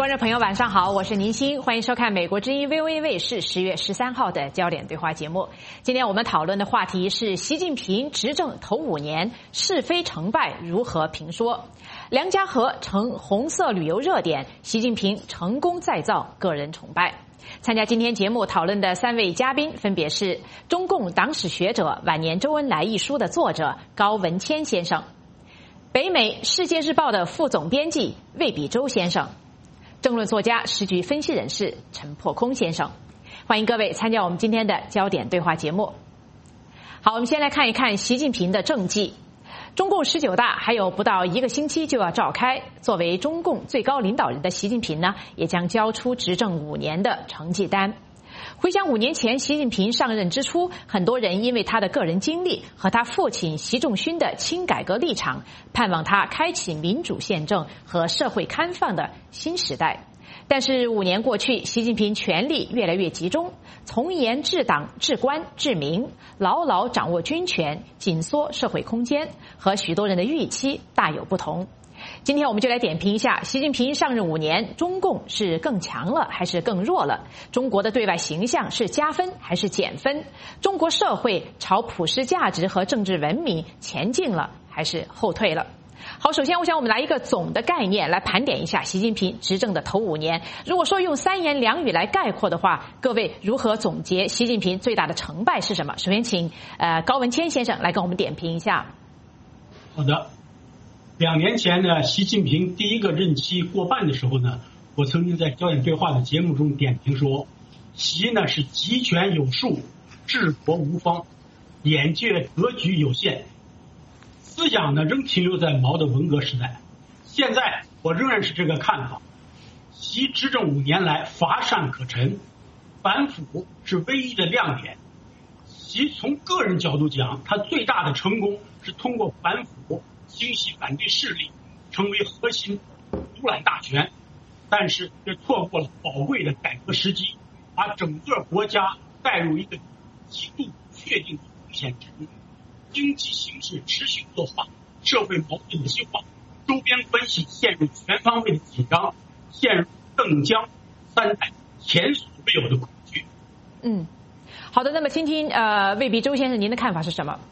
观众朋友，晚上好，我是宁欣，欢迎收看美国之音 VOA 卫视10月13号的焦点对话节目。今天我们讨论的话题是习近平执政头5年是非成败如何评说。梁家河成红色旅游热点，习近平成功再造个人崇拜。参加今天节目讨论的3位嘉宾分别是中共党史学者《晚年周恩来》一书的作者高文谦先生，北美《世界日报》的副总编辑魏比洲先生，政论作家、时局分析人士陈破空先生。欢迎各位参加我们今天的焦点对话节目。好，我们先来看一看习近平的政绩。中共19大还有不到1个星期就要召开，作为中共最高领导人的习近平呢，也将交出执政5年的成绩单。回想5年前习近平上任之初，很多人因为他的个人经历和他父亲习仲勋的亲改革立场，盼望他开启民主宪政和社会开放的新时代。但是5年过去，习近平权力越来越集中，从严治党、治官、治民，牢牢掌握军权，紧缩社会空间，和许多人的预期大有不同。今天我们就来点评一下习近平上任5年，中共是更强了还是更弱了？中国的对外形象是加分还是减分？中国社会朝普世价值和政治文明前进了还是后退了？好，首先我想我们来一个总的概念来盘点一下习近平执政的头5年。如果说用3言2语来概括的话，各位如何总结习近平最大的成败是什么？首先请高文谦先生来跟我们点评一下。 好的，2年前呢，习近平第1个任期过半的时候呢，我曾经在焦点对话的节目中点评说，习呢是集权有术，治国无方，眼界格局有限，思想呢仍停留在毛的文革时代。现在我仍然是这个看法，习执政5年来乏善可陈，反腐是唯一的亮点。习从个人角度讲，他最大的成功是通过反腐清洗反对势力，成为核心，独揽大权，但是却错过了宝贵的改革时机，把整个国家带入一个极度不确定的风险之中。经济形势持续恶化，社会矛盾激化，周边关系陷入全方位的紧张，陷入邓江3代前所未有的恐惧。 好的，那么听听魏比洲先生您的看法是什么？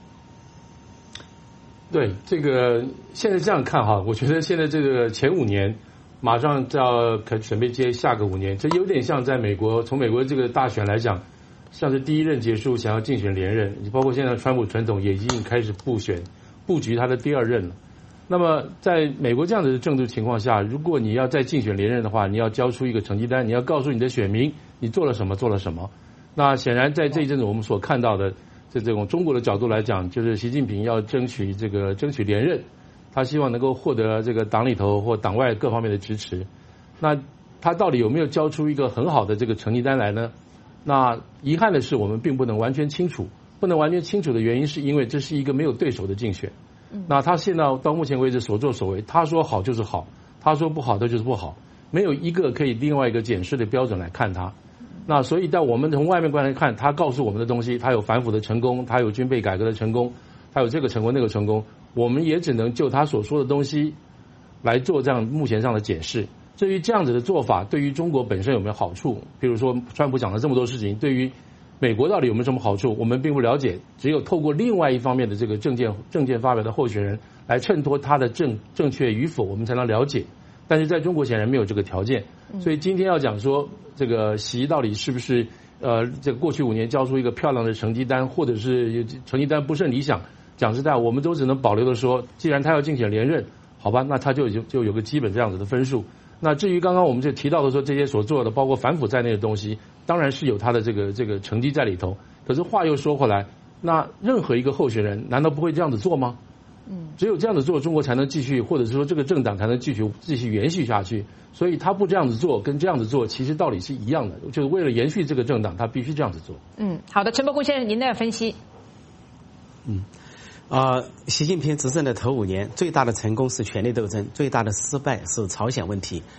对，这个现在这样看哈，我觉得现在这个前5年马上就要准备接下个5年，这有点像在美国，从美国这个大选来讲，像是第1任结束，想要竞选连任，包括现在川普总统也已经开始布局他的第2任了。那么在美国这样的政治情况下，如果你要再竞选连任的话，你要交出一个成绩单，你要告诉你的选民你做了什么。那显然在这一阵子我们所看到的，在这种中国的角度来讲，就是习近平要争取连任，他希望能够获得这个党里头或党外各方面的支持。那他到底有没有交出一个很好的这个成绩单来呢？那遗憾的是，我们并不能完全清楚。不能完全清楚的原因，是因为这是一个没有对手的竞选。那他现在到目前为止所作所为，他说好就是好，他说不好的就是不好，没有一个可以另外一个检视的标准来看他。那所以在我们从外面观来看，他告诉我们的东西，他有反腐的成功，他有军备改革的成功，他有这个成功那个成功，我们也只能就他所说的东西来做这样目前上的检视。至于这样子的做法对于中国本身有没有好处，比如说川普讲了这么多事情，对于美国到底有没有什么好处，我们并不了解，只有透过另外一方面的这个政见发表的候选人来衬托他的正确与否，我们才能了解。但是在中国显然没有这个条件，所以今天要讲说这个习到底是不是这个过去5年交出一个漂亮的成绩单，或者是成绩单不甚理想，讲实在我们都只能保留的说，既然他要竞选连任，好吧，那他就有个基本这样子的分数。那至于刚刚我们就提到的说这些所做的包括反腐在内的东西，当然是有他的这个成绩在里头。可是话又说回来，那任何一个候选人难道不会这样子做吗？只有这样子做，中国才能继续，或者是说这个政党才能继续延续下去。所以他不这样子做跟这样子做其实道理是一样的，就是为了延续这个政党他必须这样子做。 好的，陈伯公先生您的分析。 习近平执政的头5年最大的成功是权力斗争，最大的失败是朝鲜问题。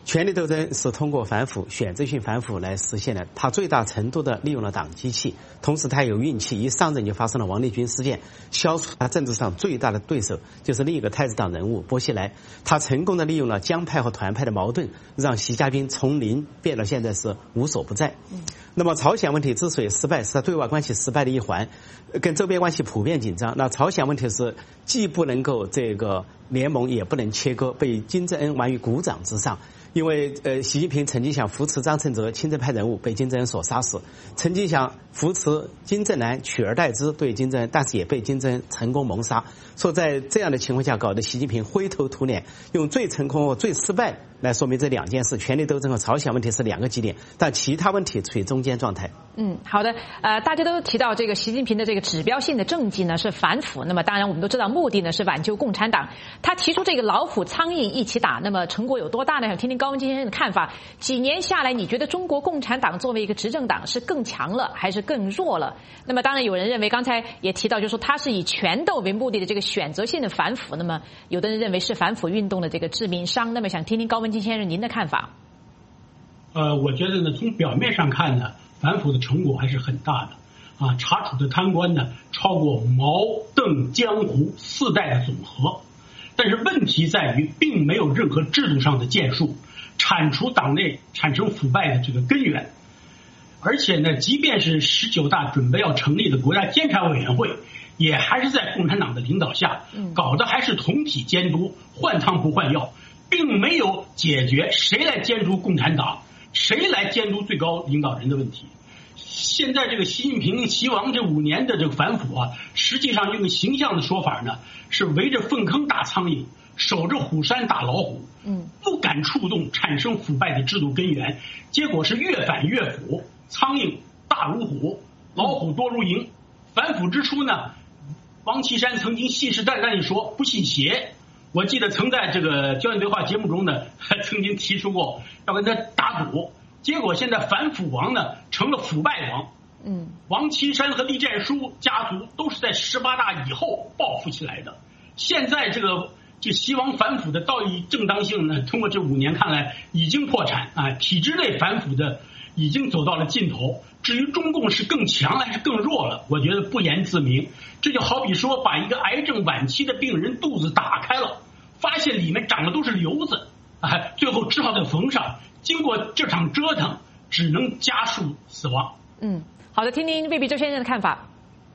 权力斗争是通过反腐、选择性反腐来实现的，他最大程度的利用了党机器，同时他有运气，一上任就发生了王立军事件，消除他政治上最大的对手，就是另一个太子党人物薄熙来。他成功的利用了江派和团派的矛盾，让习家兵从零变到现在是无所不在。那么朝鲜问题之所以失败，是他对外关系失败的一环，跟周边关系普遍紧张。那朝鲜问题是既不能够这个联盟，也不能切割，被金正恩完于股掌之上。因为习近平曾经想扶持张承泽亲政派人物，被金正恩所杀死；曾经想扶持金正男取而代之，对金正恩，但是也被金正恩成功谋杀。说在这样的情况下，搞得习近平灰头土脸，用最成功和最失败来说明这两件事：权力斗争和朝鲜问题是两个极点，但其他问题处于中间状态。 好的，大家都提到这个习近平的这个指标性的政绩呢是反腐，那么当然我们都知道目的呢是挽救共产党。他提出这个老虎苍蝇一起打，那么成果有多大呢？想听听高文基先生的看法。几年下来，你觉得中国共产党作为一个执政党是更强了还是更弱了？那么当然有人认为，刚才也提到，就是说他是以权斗为目的的这个选择性的反腐，那么有的人认为是反腐运动的这个致命伤。那么想听听高文基先生您的看法。 我觉得呢，从表面上看呢，反腐的成果还是很大的啊，查处的贪官呢超过毛邓江湖4代的总和。但是问题在于，并没有任何制度上的建树，铲除党内产生腐败的这个根源。而且呢，即便是19大准备要成立的国家监察委员会，也还是在共产党的领导下，搞的还是同体监督，换汤不换药，并没有解决谁来监督共产党，谁来监督最高领导人的问题。现在这个习近平习王这5年的这个反腐啊，实际上用个形象的说法呢，是围着粪坑打苍蝇，守着虎山打老虎，不敢触动产生腐败的制度根源，结果是越反越腐，苍蝇大如虎，老虎多如蝇。反腐之初呢，王岐山曾经信誓旦旦地说不信邪，我记得曾在这个焦点对话节目中呢，还曾经提出过要跟他打赌。结果现在反腐王呢成了腐败王，王岐山和栗战书家族都是在18大以后报复起来的。现在这习王反腐的道义正当性呢，通过这5年看来已经破产啊，体制内反腐的已经走到了尽头。至于中共是更强还是更弱了，我觉得不言自明。这就好比说把一个癌症晚期的病人肚子打开了，发现里面长的都是瘤子，最后只好再缝上。经过这场折腾，只能加速死亡。 好的，听听魏必洲先生的看法。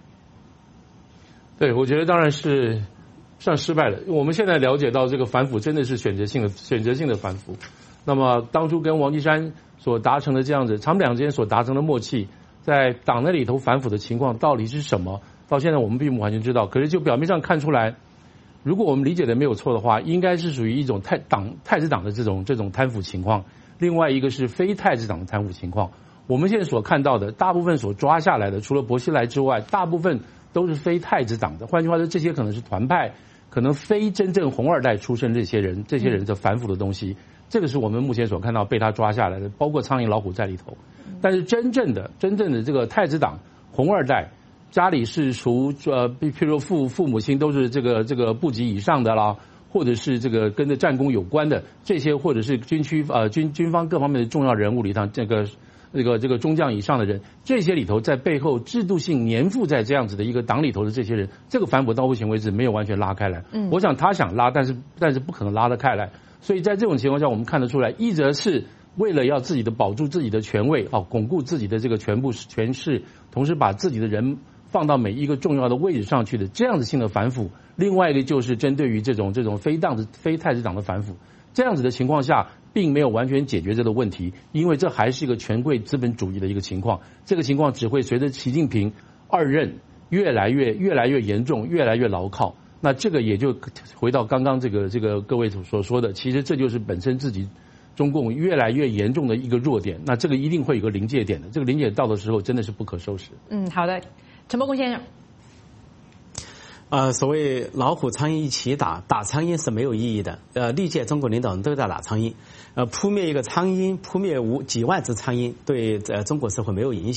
对，我觉得当然是算失败了。我们现在了解到这个反腐真的是选择性的反腐。那么当初跟王岐山所达成的这样子，他们俩之间所达成的默契，在党那里头反腐的情况到底是什么？到现在我们并不完全知道。可是就表面上看出来，如果我们理解的没有错的话，应该是属于一种太子党的这种贪腐情况。另外一个是非太子党的贪腐情况。我们现在所看到的大部分所抓下来的，除了薄熙来之外，大部分都是非太子党的。换句话说，这些可能是团派，可能非真正红二代出身这些人的反腐的东西，这个是我们目前所看到被他抓下来的，包括苍蝇老虎在里头。但是真正的这个太子党红二代，家里是属譬如说父母亲都是这个部级以上的啦，或者是这个跟着战功有关的这些，或者是军方各方面的重要人物里头，这个中将以上的人，这些里头在背后制度性粘附在这样子的一个党里头的这些人，这个反腐到目前为止没有完全拉开来。我想他想拉，但是不可能拉得开来。所以在这种情况下，我们看得出来，一则是为了要自己的保住自己的权位，巩固自己的这个全部权势，同时把自己的人放到每一个重要的位置上去的这样子性的反腐。另外一个就是针对于这种非太子党的反腐，这样子的情况下，并没有完全解决这个问题，因为这还是一个权贵资本主义的一个情况。这个情况只会随着习近平2任越来越严重，越来越牢靠。那这个也就回到刚刚这个各位所说的，其实这就是本身自己中共越来越严重的一个弱点。那这个一定会有个临界点的，这个临界到的时候真的是不可收拾。 好的，陈伯公先生。 所谓老虎苍蝇一起打苍蝇是没有意义的。历届中国领导人都在打苍蝇，扑灭一个苍蝇，扑灭几万只苍蝇，对中国社会没有影响。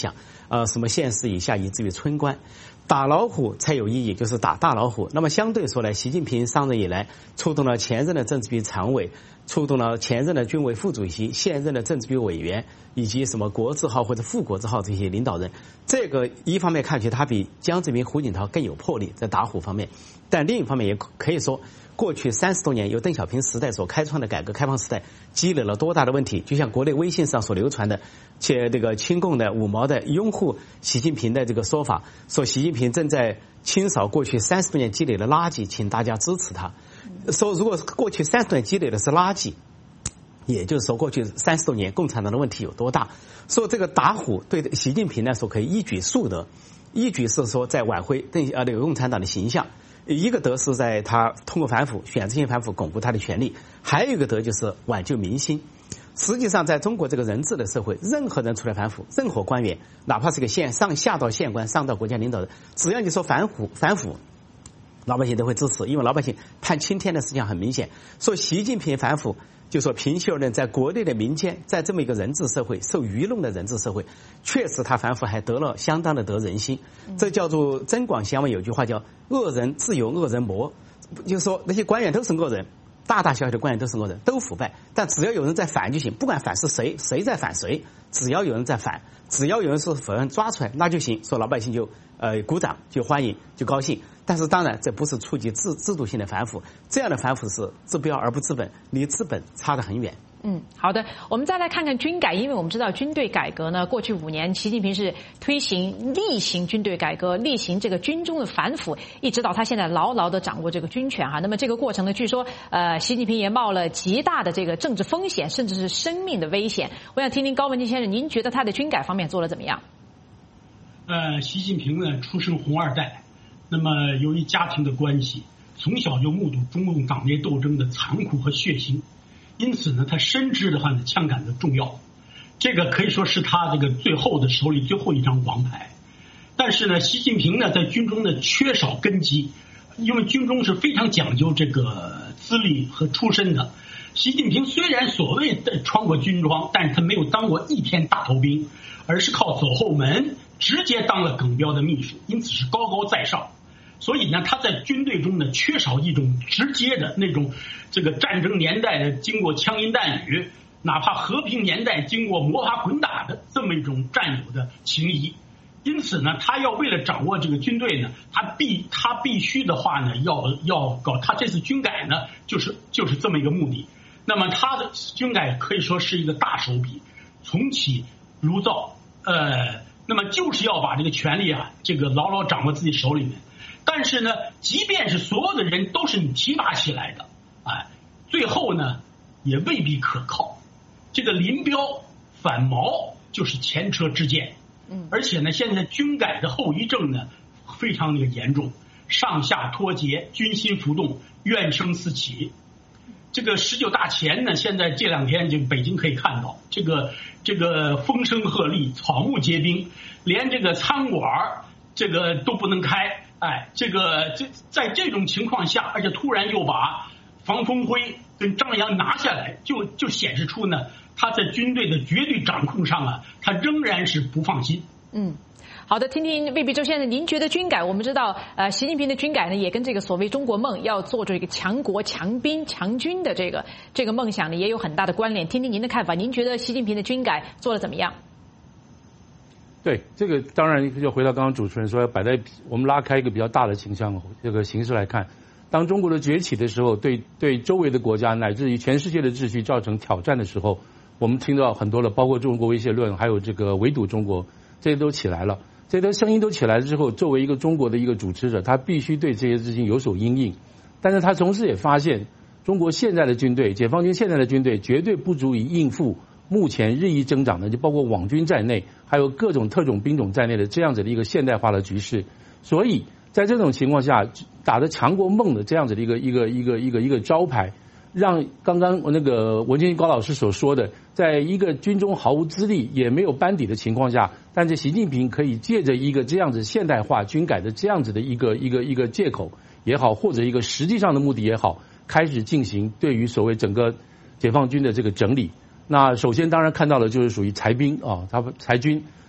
什么县市以下以至于村官。打老虎才有意义，就是打大老虎。那么相对说来，习近平上任以来，触动了前任的政治局常委，触动了前任的军委副主席，现任的政治局委员，以及什么国字号或者副国字号这些领导人。这个一方面看起他比江泽民、胡锦涛更有魄力在打虎方面，但另一方面也可以说，过去30多年由邓小平时代所开创的改革开放时代积累了多大的问题。就像国内微信上所流传的且这个亲共的五毛的拥护习近平的这个说法，说习近平正在清扫过去30多年积累的垃圾，请大家支持他。说如果过去30多年积累的是垃圾，也就是说过去30多年共产党的问题有多大。说这个打虎对习近平来说可以一举数得，一举是说在挽回那个共产党的形象，一个得是在他通过反腐选择性反腐巩固他的权利，还有一个得就是挽救民心。实际上在中国这个人治的社会，任何人出来反腐，任何官员哪怕是个下到县官上到国家领导人，只要你说反腐，老百姓都会支持，因为老百姓判青天的事情很明显。说习近平反腐，就说平心而论，在国内的民间，在这么一个人治社会，受舆论的人治社会，确实他反腐还得了相当的得人心。这叫做增广贤文，有句话叫恶人自有恶人磨，就是说那些官员都是恶人，大大小小的官员都是恶人，都腐败，但只要有人在反就行，不管反是谁，谁在反谁，只要有人在反，只要有人是否认抓出来，那就行，说老百姓就鼓掌，就欢迎，就高兴。但是当然这不是触及制度性的反腐，这样的反腐是治标而不治本，离治本差得很远。 好的，我们再来看看军改，因为我们知道军队改革呢，过去5年，习近平是例行军队改革，例行这个军中的反腐，一直到他现在牢牢的掌握这个军权哈。那么这个过程呢，据说习近平也冒了极大的这个政治风险，甚至是生命的危险。我想听听高文基先生，您觉得他的军改方面做得怎么样？ 习近平呢出身红二代，那么由于家庭的关系，从小就目睹中共党内斗争的残酷和血腥。因此呢，他深知的话呢，枪杆的重要，这个可以说是他这个手里最后一张王牌。但是呢，习近平呢在军中呢缺少根基，因为军中是非常讲究这个资历和出身的。习近平虽然所谓的穿过军装，但是他没有当过一天大头兵，而是靠走后门直接当了耿彪的秘书，因此是高高在上。所以呢，他在军队中呢缺少一种直接的那种这个战争年代的经过枪林弹雨，哪怕和平年代经过摸爬滚打的这么一种战友的情谊。因此呢，他要为了掌握这个军队呢，他必须的话呢，要搞他这次军改呢，就是这么一个目的。那么他的军改可以说是一个大手笔，重启炉灶，那么就是要把这个权力啊，这个牢牢掌握自己手里面。但是呢，即便是所有的人都是你提拔起来的，最后呢也未必可靠。这个林彪反毛就是前车之鉴，而且呢，现在军改的后遗症呢非常的严重，上下脱节，军心浮动，怨声四起。这个19大前呢，现在这2天就北京可以看到，这个风声鹤唳，草木皆兵，连这个餐馆这个都不能开。在这种情况下，而且突然又把房峰辉跟张扬拿下来，就显示出呢，他在军队的绝对掌控上啊，他仍然是不放心。 好的，听听魏必周先生，您觉得军改？我们知道，习近平的军改呢，也跟这个所谓中国梦要做这个强国、强兵、强军的这个梦想呢，也有很大的关联。听听您的看法，您觉得习近平的军改做得怎么样？ 对，这个当然就回到刚刚主持人说，要摆在我们拉开一个比较大的形象这个形势来看，当中国的崛起的时候，对周围的国家乃至于全世界的秩序造成挑战的时候，我们听到很多了，包括中国威胁论，还有这个围堵中国，这些都起来了。这些声音都起来了之后，作为一个中国的一个主持者，他必须对这些事情有所因应。但是他同时也发现，中国现在的军队，解放军现在的军队绝对不足以应付目前日益增长的，就包括网军在内，还有各种特种兵种在内的这样子的一个现代化的局势。所以在这种情况下，打着强国梦的这样子的一个招牌，让刚刚那个文建高老师所说的，在一个军中毫无资历也没有班底的情况下，但是习近平可以借着一个这样子现代化军改的这样子的一个借口也好，或者一个实际上的目的也好，开始进行对于所谓整个解放军的这个整理。那首先当然看到的就是属于裁兵啊，他裁军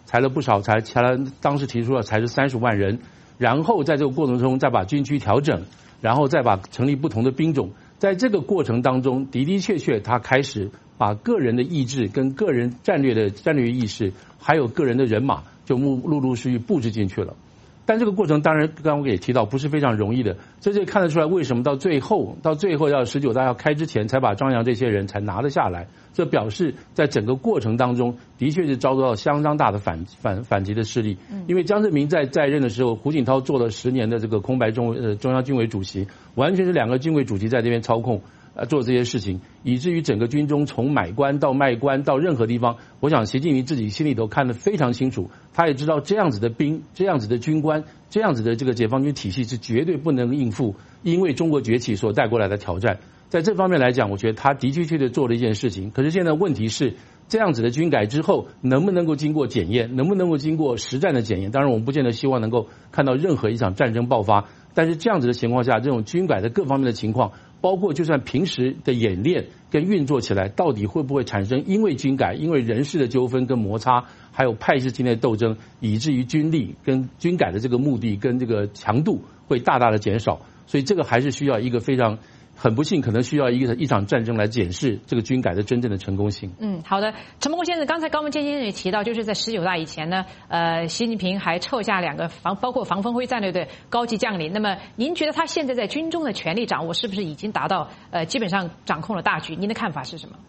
裁了不少，裁了当时提出了才是30万人，然后在这个过程中再把军区调整，然后再把成立不同的兵种，在这个过程当中的确他开始把个人的意志跟个人战略意识，还有个人的人马就陆陆续续布置进去了。但这个过程当然，刚刚我也提到，不是非常容易的。这就看得出来，为什么到最后要19大要开之前，才把张杨这些人才拿得下来。这表示在整个过程当中，的确是遭到相当大的反击的势力。因为江泽民在任的时候，胡锦涛做了10年的这个空白中央军委主席，完全是2个军委主席在这边操控。做这些事情，以至于整个军中从买官到卖官到任何地方，我想习近平自己心里头看得非常清楚，他也知道这样子的兵、这样子的军官、这样子的这个解放军体系是绝对不能应付，因为中国崛起所带过来的挑战。在这方面来讲，我觉得他的确做了一件事情。可是现在问题是，这样子的军改之后，能不能够经过检验，能不能够经过实战的检验？当然，我们不见得希望能够看到任何一场战争爆发，但是这样子的情况下，这种军改的各方面的情况，包括就算平时的演练跟运作起来，到底会不会产生因为军改、因为人事的纠纷跟摩擦，还有派系之间的斗争，以至于军力跟军改的这个目的跟这个强度会大大的减少。所以这个还是需要一个很不幸，可能需要一场战争来检视这个军改的真正的成功性。 好的，陈伯公先生，刚才高文健先生也提到，就是在19大以前呢，习近平还撤下2个包括防风辉战略的高级将领。那么，您觉得他现在在军中的权力掌握是不是已经达到基本上掌控了大局？您的看法是什么？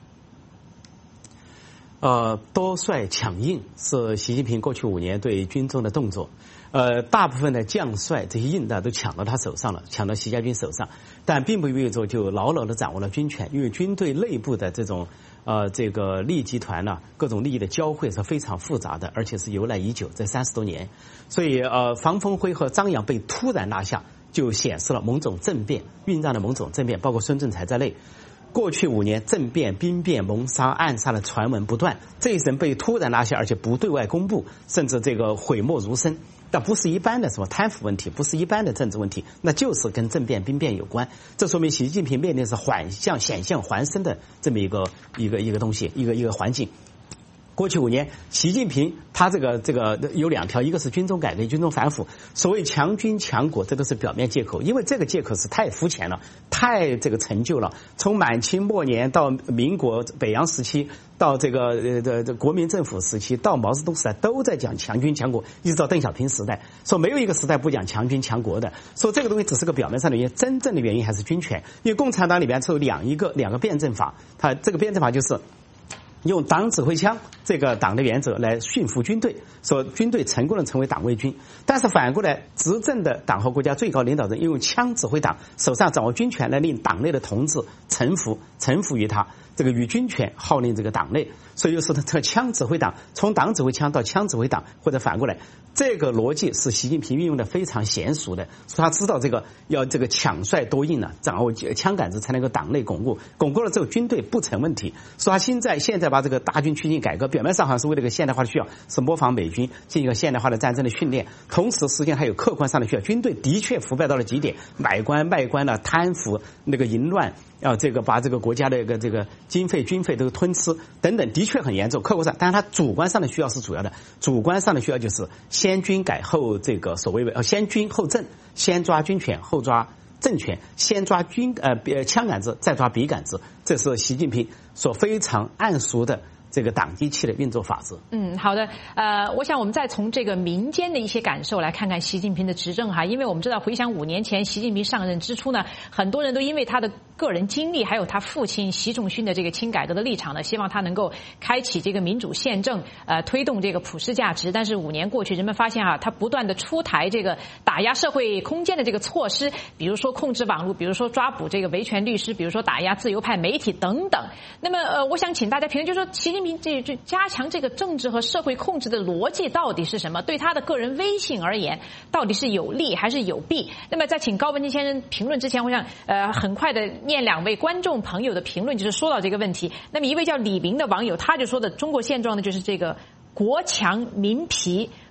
多帅强硬是习近平过去5年对军中的动作。大部分的将帅这些硬的都抢到他手上了，抢到习家军手上，但并不意味着就牢牢的掌握了军权，因为军队内部的这种这个利益集团呢，各种利益的交汇是非常复杂的，而且是由来已久，这30多年。所以房峰辉和张杨被突然拿下，就显示了某种政变，酝酿了某种政变，包括孙政才在内。过去5年政变、兵变、谋杀、暗杀的传闻不断，这一人被突然拿下，而且不对外公布，甚至这个讳莫如深。但不是一般的什么贪腐问题，不是一般的政治问题，那就是跟政变、兵变有关。这说明习近平面临是险象环生的这么一个东西，一个环境。过去5年，习近平他这个有2条，一个是军中改革、军中反腐。所谓强军强国，这都是表面借口，因为这个借口是太肤浅了，太这个陈旧了。从满清末年到民国北洋时期，到这个国民政府时期，到毛泽东时代，都在讲强军强国，一直到邓小平时代，说没有一个时代不讲强军强国的。说这个东西只是个表面上的原因，真正的原因还是军权。因为共产党里边有两个辩证法，它这个辩证法就是用党指挥枪这个党的原则来驯服军队，说军队成功的成为党卫军。但是反过来，执政的党和国家最高领导人用枪指挥党，手上掌握军权来令党内的同志臣服于他，这个与军权号令这个党内。所以就是这枪指挥党，从党指挥枪到枪指挥党，或者反过来，这个逻辑是习近平运用的非常娴熟的。说他知道要抢帅夺印呢，掌握枪杆子才能够党内巩固了之后，军队不成问题。说他现在把这个大军趋近改革，表面上好像是为了一个现代化的需要，是模仿美军进行一个现代化的战争的训练，同时实际上还有客观上的需要。军队的确腐败到了极点，买官卖官了，贪腐那个淫乱，这个把这个国家的这个经费军费都吞吃等等，的确很严重。客观上，但是他主观上的需要是主要的，主观上的需要就是先军改后这个所谓的先军后政，先抓军权后抓政权，先抓枪杆子再抓笔杆子，这是习近平所非常谙熟的这个党机器的运作法则。 好的，我想我们再从这个民间的一些感受来看看习近平的执政哈，因为我们知道回想5年前习近平上任之初呢，很多人都因为他的个人经历，还有他父亲习仲勋的这个亲改革的立场呢，希望他能够开启这个民主宪政，推动这个普世价值。但是5年过去，人们发现他不断的出台这个打压社会空间的这个措施，比如说控制网络，比如说抓捕这个维权律师，比如说打压自由派媒体等等。那么我想请大家评论，就是说习近平这加强这个政治和社会控制的逻辑到底是什么？对他的个人威信而言，到底是有利还是有弊？那么在请高文健先生评论之前，我想很快的念2位观众朋友的评论，就是说到这个问题。那么一位叫李明的网友，他就说的中国现状呢，就是这个国强民疲，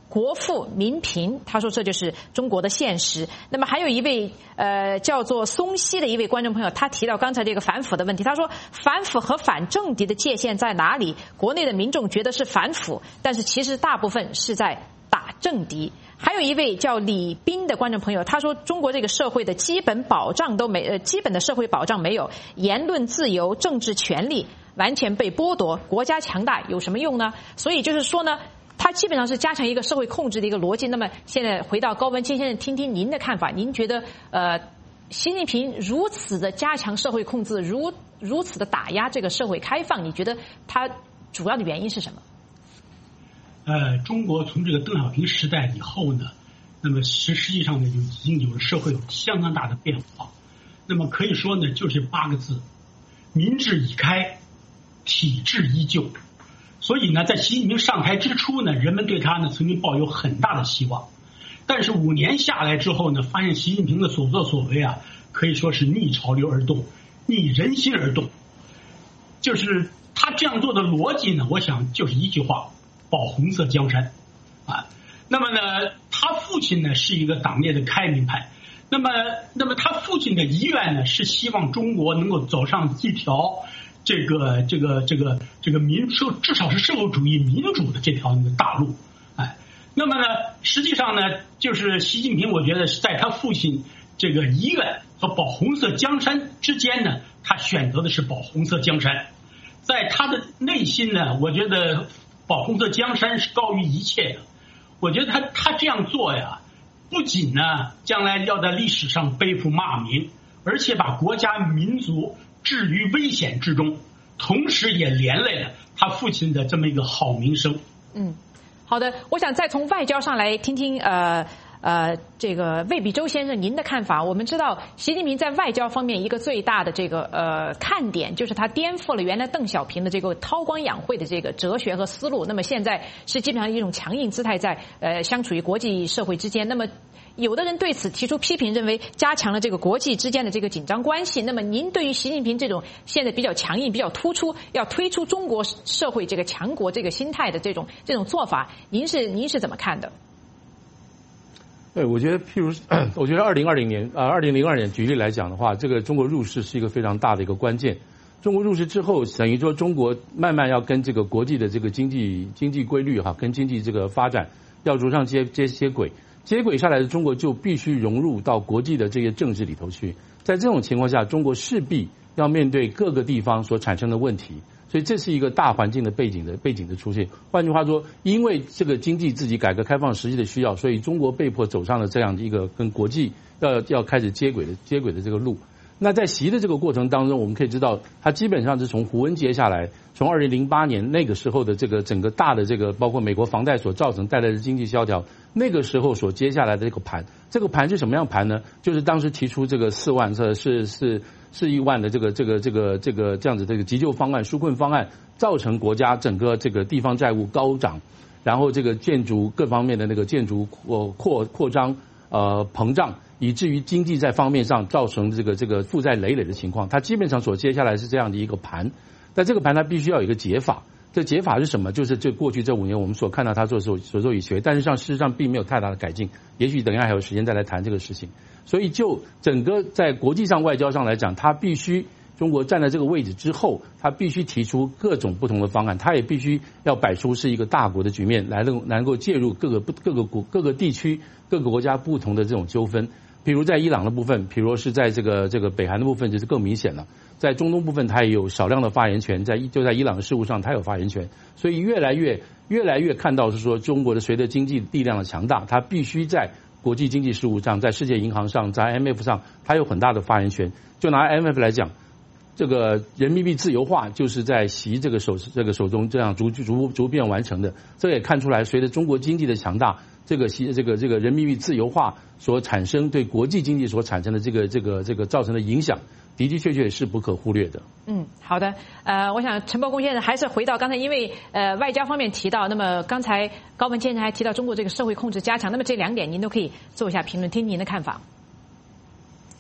国富民贫，他说这就是中国的现实。那么还有一位叫做松溪的一位观众朋友，他提到刚才这个反腐的问题，他说反腐和反政敌的界限在哪里？国内的民众觉得是反腐，但是其实大部分是在打政敌。还有一位叫李斌的观众朋友，他说中国这个社会的基本保障都没基本的社会保障没有，言论自由、政治权利完全被剥夺，国家强大有什么用呢？所以就是说呢，它基本上是加强一个社会控制的一个逻辑。那么现在回到高文谦先生，听听您的看法，您觉得习近平如此的加强社会控制，如此的打压这个社会开放，你觉得它主要的原因是什么？ 中国从这个邓小平时代以后呢，那么实际上呢，就已经有了社会有相当大的变化。那么可以说呢，就是8个字：民智已开，体制依旧。所以呢，在习近平上台之初呢，人们对他呢曾经抱有很大的希望。但是5年下来之后呢，发现习近平的所作所为啊，可以说是逆潮流而动，逆人心而动。就是他这样做的逻辑呢，我想就是一句话：保红色江山啊。那么呢，他父亲呢是一个党内的开明派。那么他父亲的遗愿呢，是希望中国能够走上一条这个至少是社会主义民主的这条大路。那么呢，实际上呢，就是习近平，我觉得是在他父亲这个遗愿和保红色江山之间呢，他选择的是保红色江山。在他的内心呢，我觉得保红色江山是高于一切的。我觉得他这样做呀，不仅呢将来要在历史上背负骂名，而且把国家民族置于危险之中，同时也连累了他父亲的这么一个好名声。 好的，我想再从外交上来听听这个魏必洲先生您的看法。我们知道习近平在外交方面一个最大的这个看点，就是他颠覆了原来邓小平的这个韬光养晦的这个哲学和思路。那么现在是基本上一种强硬姿态在相处于国际社会之间。那么有的人对此提出批评，认为加强了这个国际之间的这个紧张关系。那么您对于习近平这种现在比较强硬、比较突出，要推出中国社会这个强国这个心态的这种做法，您是怎么看的？ 对，我觉得我觉得2002年举例来讲的话，这个中国入世是一个非常大的一个关键。中国入世之后，等于说中国慢慢要跟这个国际的这个经济规律跟经济这个发展要逐上接轨。接轨下来的中国就必须融入到国际的这些政治里头去。在这种情况下，中国势必要面对各个地方所产生的问题。所以这是一个大环境的背景的出现。换句话说，因为这个经济自己改革开放实际的需要，所以中国被迫走上了这样的一个跟国际要开始接轨的这个路。那在习的这个过程当中，我们可以知道，他基本上是从胡温接下来，从2008年那个时候的这个整个大的这个包括美国房贷所带来的经济萧条，那个时候所接下来的这个盘，这个盘是什么样盘呢？就是当时提出这个4亿万的这样子这个急救方案、纾困方案，造成国家整个这个地方债务高涨，然后这个建筑各方面的那个建筑扩张膨胀。以至于经济在方面上造成这个负债累累的情况，它基本上所接下来是这样的一个盘，但这个盘它必须要有一个解法。这解法是什么？就是过去这5年我们所看到它所作已学，但是事实上并没有太大的改进。也许等一下还有时间再来谈这个事情。所以就整个在国际上外交上来讲，它必须中国站在这个位置之后，它必须提出各种不同的方案，它也必须要摆出是一个大国的局面，能够介入各个地区各个国家不同的这种纠纷。比如在伊朗的部分，比如是在这个北韩的部分，就是更明显了。在中东部分，它也有少量的发言权，在伊朗的事务上，它有发言权。所以越来越看到是说，中国的随着经济力量的强大，它必须在国际经济事务上，在世界银行上，在 IMF 上，它有很大的发言权。就拿 IMF 来讲，这个人民币自由化就是在习这个手中这样逐渐完成的。这也看出来，随着中国经济的强大，这个人民币自由化所产生对国际经济所产生的这个造成的影响，的确是不可忽略的。 好的。我想陈伯公先生还是回到刚才，因为外交方面提到，那么刚才高文先生还提到中国这个社会控制加强，那么这2点您都可以做一下评论，听您的看法。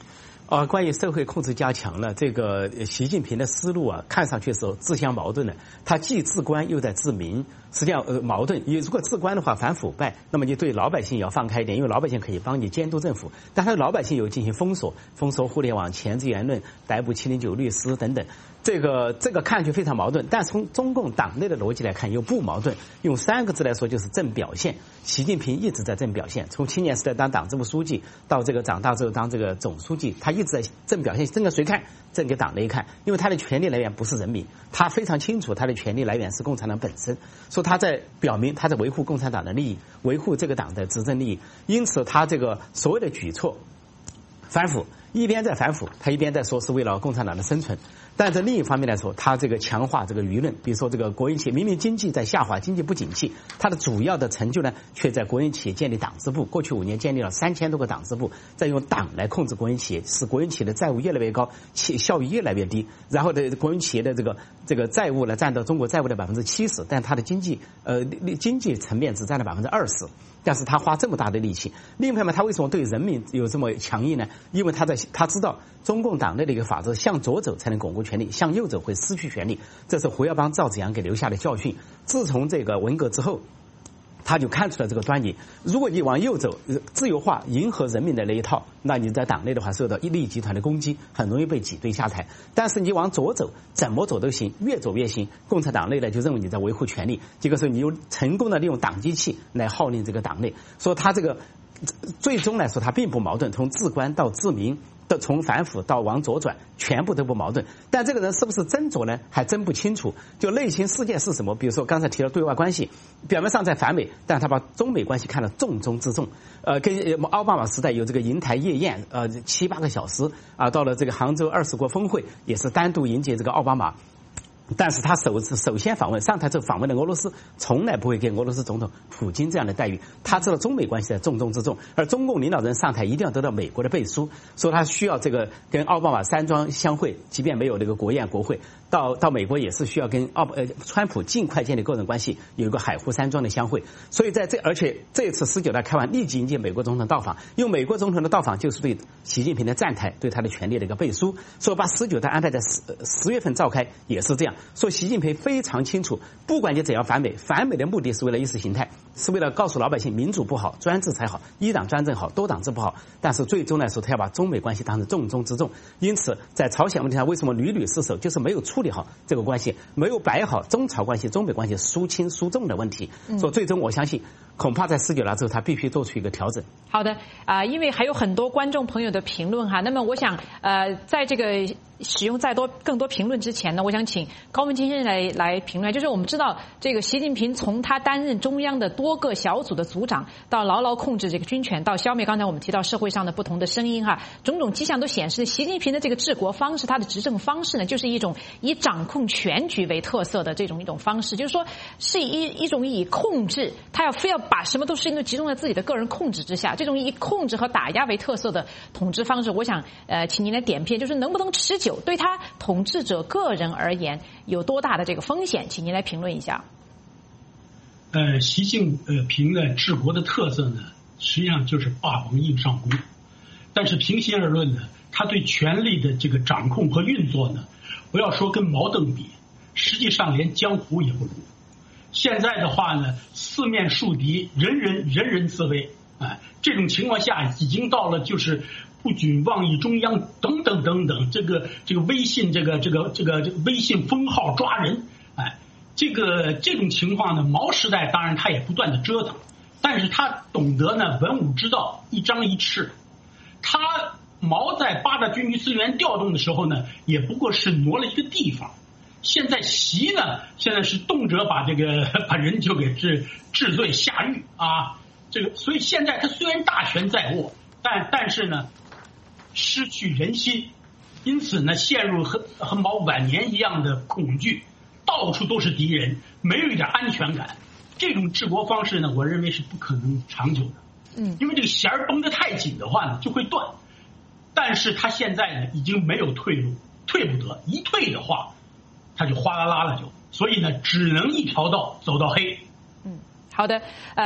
关于社会控制加强呢，这个习近平的思路啊，看上去是自相矛盾的。他既治官又在治民，实际上矛盾。你如果治官的话反腐败，那么你对老百姓也要放开一点，因为老百姓可以帮你监督政府，但他老百姓又进行封锁互联网、钳制言论、逮捕709律师等等。这个看上去非常矛盾，但从中共党内的逻辑来看又不矛盾。用3个字来说就是正表现。习近平一直在正表现，从青年时代当党支部书记到这个长大之后当这个总书记，他一直在正表现。正给谁看？正给党内看，因为他的权力来源不是人民，他非常清楚他的权力来源是共产党本身，说他在表明他在维护共产党的利益，维护这个党的执政利益，因此他这个所谓的举措反腐，一边在反腐，他一边在说是为了共产党的生存。但在另一方面来说，他这个强化这个舆论，比如说这个国营企业明明经济在下滑，经济不景气，他的主要的成就呢，却在国营企业建立党支部。过去5年建立了3000多个党支部，再用党来控制国营企业，使国营企业的债务越来越高，效益越来越低。然后的国营企业的这个债务呢，占到中国债务的70%，但它的经济层面只占了20%。但是他花这么大的力气，另一方面他为什么对人民有这么强硬呢？因为他知道中共党内的一个法则，向左走才能巩固权力，向右走会失去权力，这是胡耀邦、赵紫阳给留下的教训。自从这个文革之后，他就看出了这个端倪。如果你往右走，自由化迎合人民的那一套，那你在党内的话受到利益集团的攻击，很容易被挤兑下台。但是你往左走，怎么走都行，越走越行。共产党内呢就认为你在维护权力，这个时候你又成功的利用党机器来号令这个党内，说他这个最终来说他并不矛盾，从治官到治民。从反腐到往左转，全部都不矛盾。但这个人是不是真左呢？还真不清楚。就内心世界是什么？比如说刚才提到对外关系，表面上在反美，但他把中美关系看得重中之重。跟奥巴马时代有这个银台夜宴，7、8个小时啊，到了这个杭州20国峰会，也是单独迎接这个奥巴马。但是他首先访问上台之后访问的俄罗斯，从来不会给俄罗斯总统普京这样的待遇。他知道中美关系的重中之重，而中共领导人上台一定要得到美国的背书，说他需要这个跟奥巴马山庄相会，即便没有这个国宴国会，到美国也是需要跟川普尽快建立个人关系，有一个海湖山庄的相会。所以而且这一次19大开完，立即迎接美国总统到访，用美国总统的到访就是对习近平的站台，对他的权力的一个背书。说把19大安排在10月份召开也是这样。说习近平非常清楚，不管你怎样反美的目的是为了意识形态，是为了告诉老百姓民主不好，专制才好，一党专政好，多党制不好。但是最终来说，他要把中美关系当成重中之重。因此在朝鲜问题上为什么屡屡失守，就是没有处理好这个关系，没有摆好中朝关系、中美关系孰轻孰重的问题。所以最终我相信恐怕在19大之后他必须做出一个调整。 好的因为还有很多观众朋友的评论哈，那么我想在这个使用更多评论之前呢，我想请高文金先生来评论。就是我们知道这个习近平从他担任中央的多个小组的组长，到牢牢控制这个军权，到消灭刚才我们提到社会上的不同的声音哈，种种迹象都显示习近平的这个治国方式，他的执政方式呢，就是一种以掌控全局为特色的这种一种方式，就是说是一种以控制，他非要把什么都是集中在自己的个人控制之下，这种以控制和打压为特色的统治方式，我想请您来点评，就是能不能持久，对他统治者个人而言有多大的这个风险，请您来评论一下。 习近平的治国的特色呢，实际上就是霸王硬上弓。但是平心而论呢，他对权力的这个掌控和运作呢，不要说跟毛邓比，实际上连江湖也不如。现在的话呢，四面树敌，人人自危，这种情况下已经到了就是不仅妄议中央等等等等，这个微信这个微信封号抓人，这种情况呢，毛时代当然他也不断的折腾，但是他懂得呢文武之道，一张一弛。他毛在8大军区资源调动的时候呢，也不过是挪了一个地方。现在习呢，现在是动辄把人就给治罪下狱啊，所以现在他虽然大权在握，但是呢失去人心，因此呢陷入和毛晚年一样的恐惧，到处都是敌人，没有一点安全感。这种治国方式呢，我认为是不可能长久的。因为这个弦儿绷得太紧的话呢，就会断。但是他现在呢，已经没有退路，退不得，一退的话，他就哗啦啦了就。所以呢，只能一条道走到黑。 好的，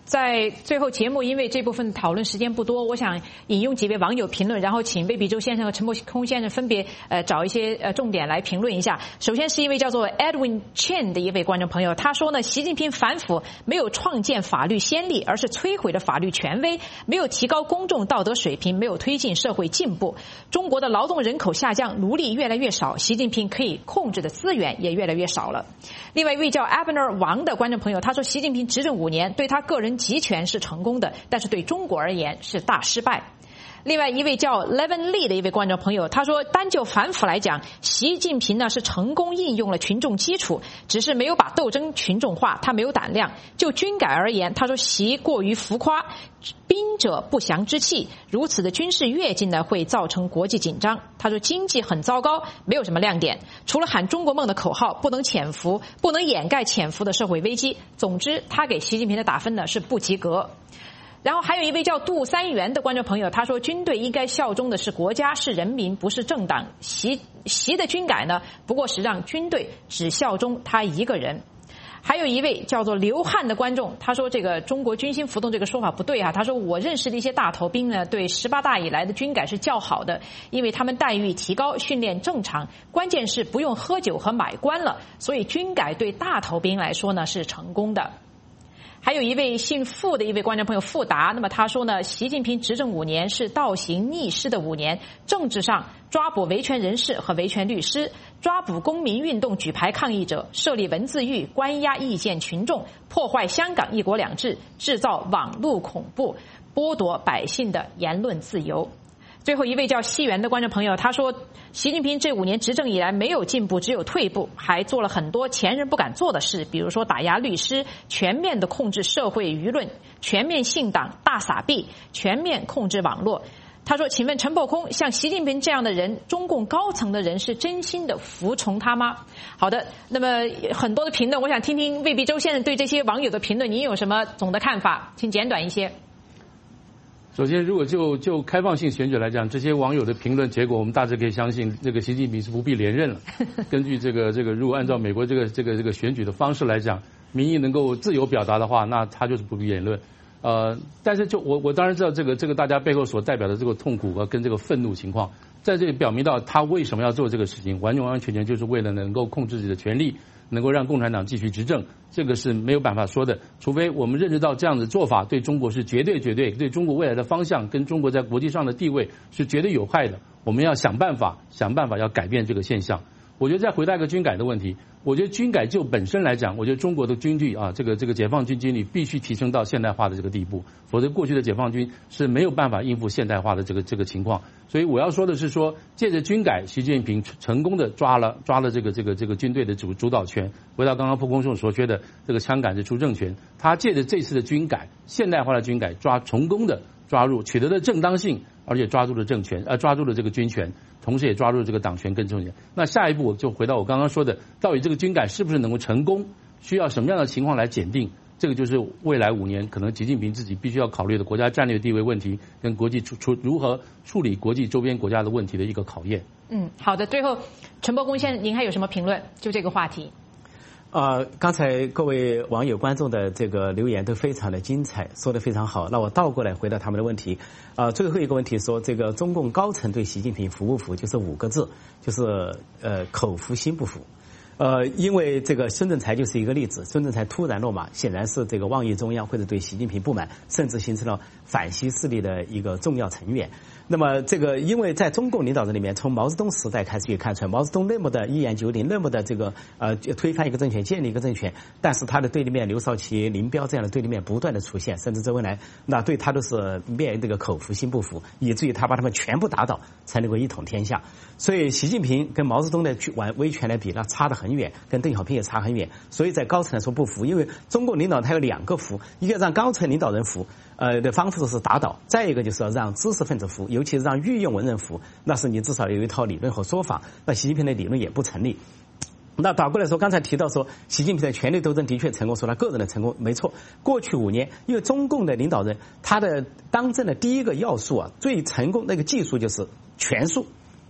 在最后节目，因为这部分讨论时间不多，我想引用几位网友评论，然后请魏必洲先生和陈伯空先生分别找一些重点来评论一下。首先是一位叫做 Edwin Chen 的一位观众朋友，他说呢，习近平反腐没有创建法律先例，而是摧毁了法律权威，没有提高公众道德水平，没有推进社会进步。中国的劳动人口下降，奴隶越来越少，习近平可以控制的资源也越来越少了。另外一位叫 Abner 王的观众朋友，他说习近平执政5年，对他个人集权是成功的，但是对中国而言是大失败。另外一位叫 Levin Lee 的一位观众朋友，他说单就反腐来讲，习近平呢是成功应用了群众基础，只是没有把斗争群众化，他没有胆量。就军改而言，他说习过于浮夸，兵者不祥之器，如此的军事跃进呢会造成国际紧张。他说经济很糟糕，没有什么亮点，除了喊中国梦的口号，不能潜伏，不能掩盖潜伏的社会危机。总之他给习近平的打分呢是不及格。然后还有一位叫杜三元的观众朋友，他说军队应该效忠的是国家，是人民，不是政党。习的军改呢不过是让军队只效忠他一个人。还有一位叫做刘汉的观众，他说这个中国军心浮动这个说法不对啊。他说我认识的一些大头兵呢，对18大以来的军改是较好的，因为他们待遇提高，训练正常，关键是不用喝酒和买官了，所以军改对大头兵来说呢是成功的。还有一位姓傅的一位观众朋友傅达，那么他说呢，习近平执政5年是倒行逆施的5年，政治上抓捕维权人士和维权律师，抓捕公民运动举牌抗议者，设立文字狱，关押意见群众，破坏香港一国两制，制造网络恐怖，剥夺百姓的言论自由。最后一位叫西元的观众朋友，他说习近平这5年执政以来没有进步，只有退步，还做了很多前人不敢做的事，比如说打压律师，全面的控制社会舆论，全面信党，大撒币，全面控制网络。他说请问陈伯空，像习近平这样的人，中共高层的人是真心的服从他吗？好的，那么很多的评论，我想听听魏必洲先生对这些网友的评论，您有什么总的看法？请简短一些。 首先，如果就开放性选举来讲，这些网友的评论结果，我们大致可以相信，这个习近平是不必连任了。根据这个，如果按照美国这个选举的方式来讲，民意能够自由表达的话，那他就是不必言论。但是我当然知道这个大家背后所代表的这个痛苦和跟这个愤怒情况，在这里表明到他为什么要做这个事情，完完全全就是为了能够控制自己的权利，能够让共产党继续执政，这个是没有办法说的。除非我们认识到这样的做法对中国是绝对对中国未来的方向跟中国在国际上的地位是绝对有害的，我们要想办法要改变这个现象。我觉得再回答一个军改的问题，我觉得军改就本身来讲，我觉得中国的军队啊，这个解放军军力必须提升到现代化的这个地步，否则过去的解放军是没有办法应付现代化的这个情况。所以我要说的是说，借着军改，习近平成功的抓了这个军队的主导权，回到刚刚蒲公英所说的这个枪杆子出政权，他借着这次的军改，现代化的军改成功的抓入，取得了正当性，而且抓住了政权，抓住了这个军权，同时也抓住了这个党权跟政权。那下一步我就回到我刚刚说的，到底这个军改是不是能够成功，需要什么样的情况来检定？这个就是未来5年可能习近平自己必须要考虑的国家战略地位问题，跟国际如何处理国际周边国家的问题的一个考验。 好的。最后，陈伯公先生，您还有什么评论？就这个话题。 刚才各位网友观众的这个留言都非常的精彩，说得非常好。那我倒过来回答他们的问题。最后一个问题说，这个中共高层对习近平服不服，就是5个字，就是口服心不服。因为这个孙政才就是一个例子，孙政才突然落马，显然是这个妄议中央或者对习近平不满，甚至形成了反西势力的一个重要成员。那么这个，因为在中共领导人里面，从毛泽东时代开始也看出来，毛泽东那么的一言九鼎，那么的这个推翻一个政权，建立一个政权，但是他的对立面刘少奇、林彪这样的对立面不断的出现，甚至周恩来那对他都是面这个口服心不服，以至于他把他们全部打倒，才能够一统天下。所以习近平跟毛泽东的威权来比，那差得很远，跟邓小平也差很远。所以在高层来说不服，因为中共领导他有2个服，一个让高层领导人服，的方式是打倒；再一个就是要让知识分子服，尤其是让御用文人服，那是你至少有一套理论和说法。那习近平的理论也不成立。那倒过来说，刚才提到说习近平的权力斗争的确成功，说他个人的成功没错。过去5年，因为中共的领导人他的当政的第一个要素最成功那个技术就是权术。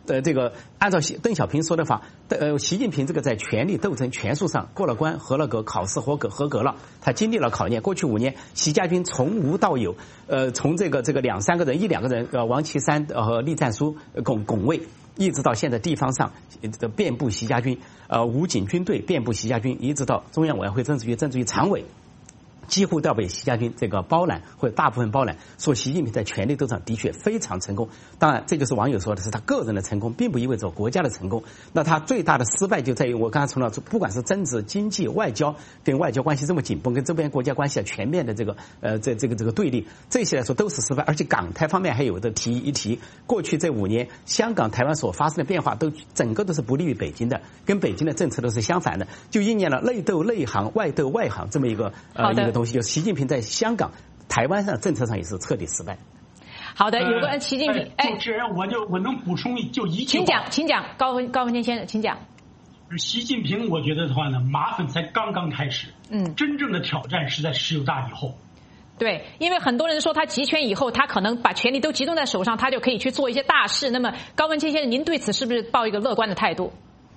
这个按照邓小平说的话，习近平这个在权力斗争权术上过了关、合了格，考试合格了，他经历了考验。过去5年，习家军从无到有，从这个2-3个人、1-2个人，王岐山和栗战书拱卫，一直到现在地方上遍布习家军，武警军队遍布习家军，一直到中央委员会政治局常委。几乎都要被习家军这个包揽，或者大部分包揽，说习近平在权力斗争的确非常成功。当然，这就是网友说的是他个人的成功，并不意味着国家的成功。那他最大的失败就在于我刚才说了，不管是政治、经济、外交，跟外交关系这么紧绷，跟周边国家关系全面的这个对立，这些来说都是失败。而且港台方面还有的提，过去这5年，香港、台湾所发生的变化整个都是不利于北京的，跟北京的政策都是相反的，就应验了内斗内行、外斗外行这么一个东西。就习近平在香港、台湾上政策上也是彻底失败。 好的，有关习近平， 主持人，我能补充就一句话， 请讲，高文谦先生，请讲。 习近平，我觉得的话呢，麻烦才刚刚开始，真正的挑战是在19大以后。 对，因为很多人说他集权以后，他可能把权力都集中在手上，他就可以去做一些大事。那么，高文谦先生，您对此是不是抱一个乐观的态度？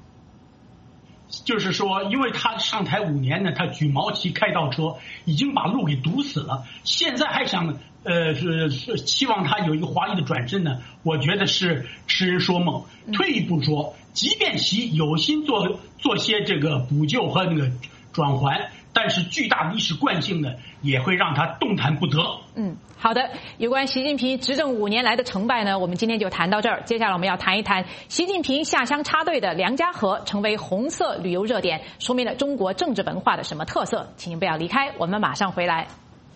就是说，因为他上台5年呢，他举毛旗开倒车，已经把路给堵死了。现在还想期望他有一个华丽的转身呢，我觉得是痴人说梦。退一步说，即便习有心做些这个补救和那个转圜，但是巨大的历史惯性呢，也会让他动弹不得。 好的，有关习近平执政5年来的成败呢，我们今天就谈到这儿。接下来我们要谈一谈习近平下乡插队的梁家河成为红色旅游热点，说明了中国政治文化的什么特色？请您不要离开，我们马上回来。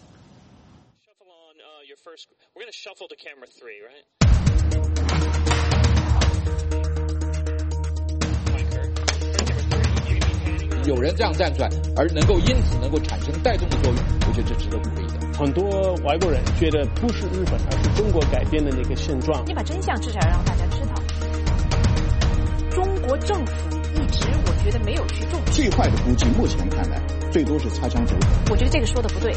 有人这样站出来，而因此能够产生带动的作用，我觉得这值得鼓励的。 很多外国人觉得不是日本，而是中国改变的那个现状。 你把真相至少要让大家知道。中国政府一直我觉得没有去重视。 最坏的估计，目前看来最多是擦枪走火。 我觉得这个说的不对。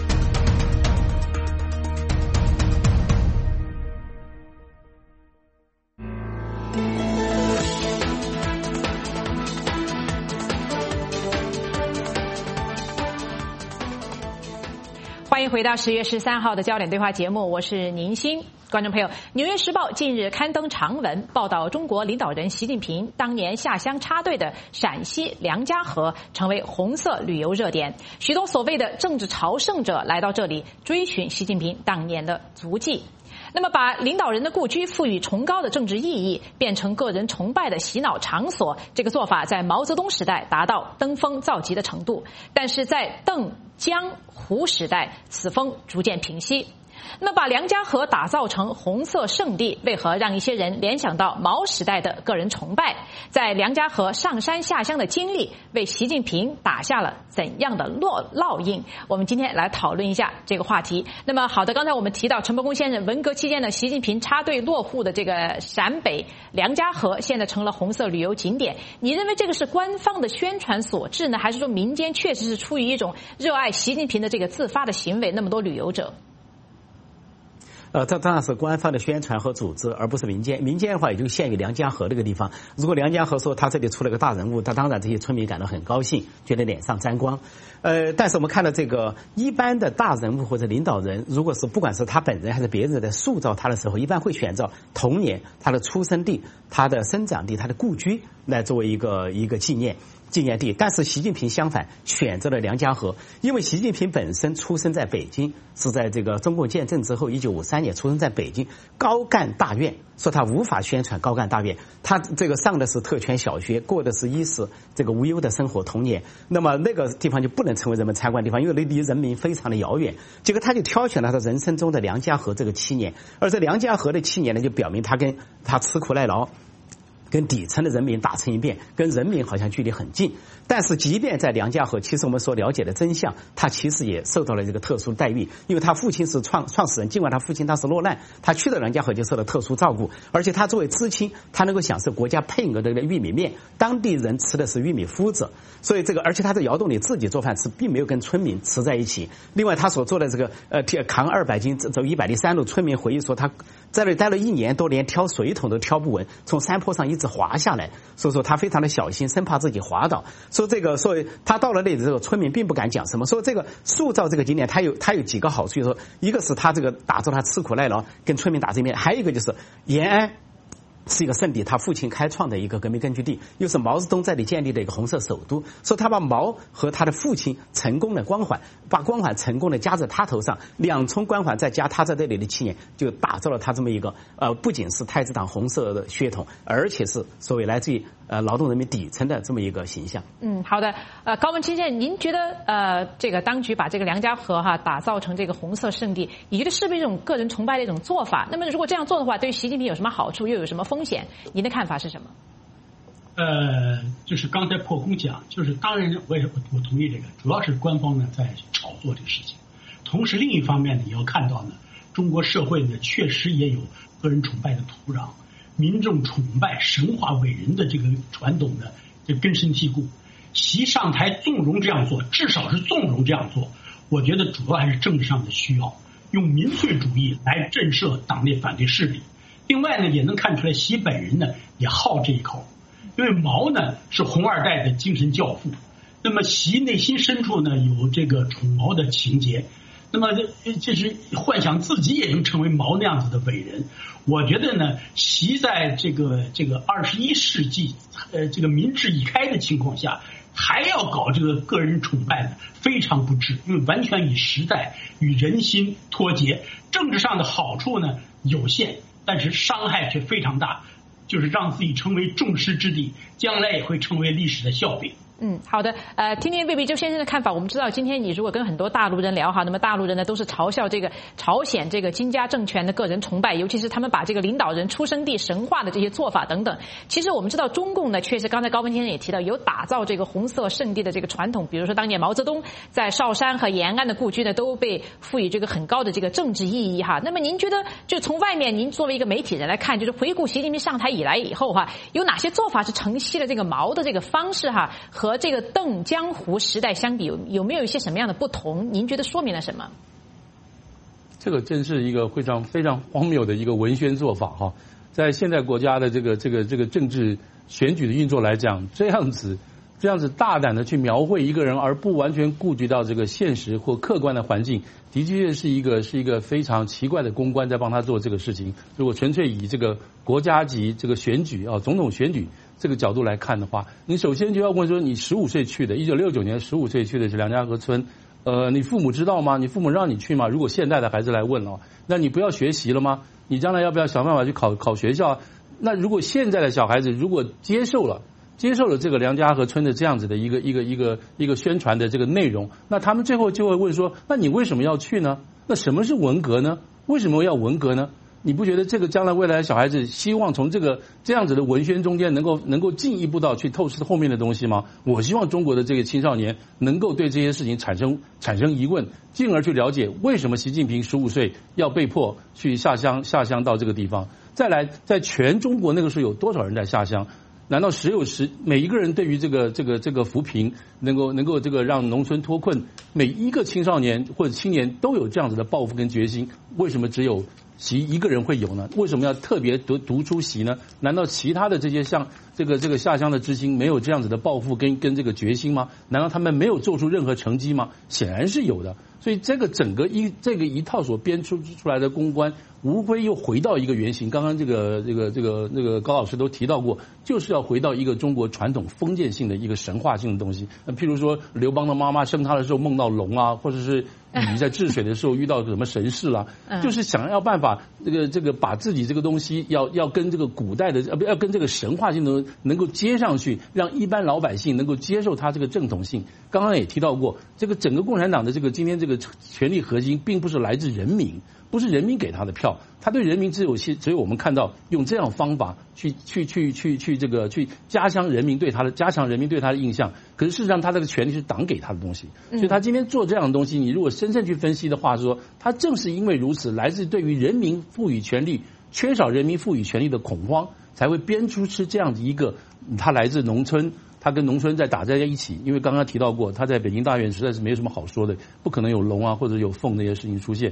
欢迎回到10月13号的焦点对话节目，我是宁鑫。观众朋友，《纽约时报》近日刊登长文，报道中国领导人习近平当年下乡插队的陕西梁家河成为红色旅游热点，许多所谓的政治朝圣者来到这里追寻习近平当年的足迹。那么把领导人的故居赋予崇高的政治意义，变成个人崇拜的洗脑场所，这个做法在毛泽东时代达到登峰造极的程度，但是在邓、江、胡时代，此风逐渐平息。那么把梁家河打造成红色圣地，为何让一些人联想到毛时代的个人崇拜？在梁家河上山下乡的经历，为习近平打下了怎样的烙印？我们今天来讨论一下这个话题。那么好的，刚才我们提到陈伯公先生，文革期间呢，习近平插队落户的这个陕北梁家河现在成了红色旅游景点。你认为这个是官方的宣传所致呢，还是说民间确实是出于一种热爱习近平的这个自发的行为？那么多旅游者。 这当然是官方的宣传和组织，而不是民间。民间的话也就限于梁家河这个地方。如果梁家河说他这里出了个大人物，他当然这些村民感到很高兴，觉得脸上沾光。但是我们看到这个一般的大人物或者领导人，如果是不管是他本人还是别人在塑造他的时候，一般会选择童年、他的出生地、他的生长地、他的故居来作为一个纪念地。但是习近平相反选择了梁家河，因为习近平本身出生在北京，是在这个中共建政之后1953年出生在北京，高干大院，说他无法宣传高干大院，他这个上的是特权小学，过的是衣食这个无忧的生活童年，那么那个地方就不能成为人们参观的地方，因为离人民非常的遥远。结果他就挑选了他人生中的梁家河这个7年，而这梁家河的7年呢，就表明他跟他吃苦耐劳，跟底层的人民打成一片，跟人民好像距离很近。但是即便在梁家河，其实我们所了解的真相，他其实也受到了这个特殊待遇，因为他父亲是创始人，尽管他父亲他是落难，他去到梁家河就受到特殊照顾，而且他作为知青，他能够享受国家配额的玉米面，当地人吃的是玉米麸子，所以这个而且他在窑洞里自己做饭吃，并没有跟村民吃在一起。另外他所做的这个扛200斤走103路，村民回忆说他在那里待了1年多，连挑水桶都挑不稳，从山坡上一直滑下来，所以说他非常的小心，生怕自己滑倒。所以他到了那里之后，村民并不敢讲什么。所以这个塑造这个景点，它有几个好处，就是说，一个是他这个打造他吃苦耐劳，跟村民打这面；还有一个就是延安是一个圣地，他父亲开创的一个革命根据地，又是毛泽东在这里建立的一个红色首都，所以他把毛和他的父亲成功的光环，把光环成功的加在他头上，2重光环再加他在这里的7年，就打造了他这么一个不仅是太子党红色的血统，而且是所谓来自于劳动人民底层的这么一个形象。 好的，高文清先生，您觉得这个当局把这个梁家河打造成这个红色圣地，你觉得是不是一种个人崇拜的一种做法？那么如果这样做的话，对于习近平有什么好处，又有什么风险？您的看法是什么？ 就是刚才破空讲，就是当然我同意这个，主要是官方呢在炒作这个事情，同时另一方面呢也要看到呢，中国社会呢确实也有个人崇拜的土壤，民众崇拜神话伟人的这个传统的这根深蒂固。习上台纵容这样做，至少是纵容这样做，我觉得主要还是政治上的需要，用民粹主义来震慑党内反对势力。另外呢，也能看出来习本人呢也好这一口，因为毛呢是红2代的精神教父，那么习内心深处呢有这个宠毛的情节，那么这是幻想自己也能成为毛那样子的伟人。我觉得呢，习在这个21世纪这个民智已开的情况下，还要搞这个个人崇拜呢，非常不智，因为完全与时代与人心脱节。政治上的好处呢有限，但是伤害却非常大，就是让自己成为众矢之的，将来也会成为历史的笑柄。 好的，听听魏必洲先生的看法。我们知道，今天你如果跟很多大陆人聊那么大陆人呢都是嘲笑这个朝鲜这个金家政权的个人崇拜，尤其是他们把这个领导人出生地神化的这些做法等等。其实我们知道，中共呢确实刚才高文先生也提到，有打造这个红色圣地的这个传统，比如说当年毛泽东在韶山和延安的故居呢都被赋予这个很高的这个政治意义那么您觉得，就从外面您作为一个媒体人来看，就是回顾习近平上台以来以后有哪些做法是承袭了这个毛的这个方式和这个邓江湖时代相比，有没有一些什么样的不同？您觉得说明了什么？ 这个真是一个非常非常荒谬的一个文宣做法在现在国家的这个政治选举的运作来讲，这样子大胆的去描绘一个人，而不完全顾及到这个现实或客观的环境，的确是一个非常奇怪的公关在帮他做这个事情。如果纯粹以这个国家级这个选举总统选举这个角度来看的话，你首先就要问说，你15岁去的，1969年15岁去的是梁家河村，你父母知道吗？你父母让你去吗？如果现在的孩子来问了，那你不要学习了吗？你将来要不要想办法去考学校？那如果现在的小孩子如果接受了这个梁家河村的这样子的一个宣传的这个内容，那他们最后就会问说，那你为什么要去呢？那什么是文革呢？为什么要文革呢？你不觉得这个将来未来小孩子希望从这样子的文宣中间能够进一步到去透视后面的东西吗？我希望中国的这个青少年能够对这些事情产生疑问，进而去了解为什么习近平15岁要被迫去下乡到这个地方。再来，在全中国那个时候有多少人在下乡？难道每一个人对于这个扶贫能够这个让农村脱困，每一个青少年或者青年都有这样子的抱负跟决心？为什么只有习一个人会有呢？为什么要特别独出习呢？难道其他的这些像这个下乡的知青没有这样子的抱负跟这个决心吗？难道他们没有做出任何成绩吗？显然是有的。所以这个整个一套所编出来的公关，无非又回到一个原型。刚刚这个高老师都提到过，就是要回到一个中国传统封建性的一个神话性的东西。譬如说刘邦的妈妈生他的时候梦到龙或者是禹在治水的时候遇到什么神事就是想要办法这个把自己这个东西要跟这个古代的要跟这个神话性的能够接上去，让一般老百姓能够接受它这个正统性。刚刚也提到过，这个整个共产党的今天这个权力核心并不是来自人民，不是人民给他的票，他对人民只有我们看到用这样方法去加强人民对他的印象。可是事实上他这个权力是党给他的东西，所以他今天做这样的东西，你如果深正去分析的话，说他正是因为如此，来自对于人民赋予权力缺少人民赋予权力的恐慌，才会编出这样的一个他来自农村，他跟农村在打在一起。因为刚刚提到过，他在北京大院实在是没有什么好说的，不可能有龙或者有凤那些事情出现。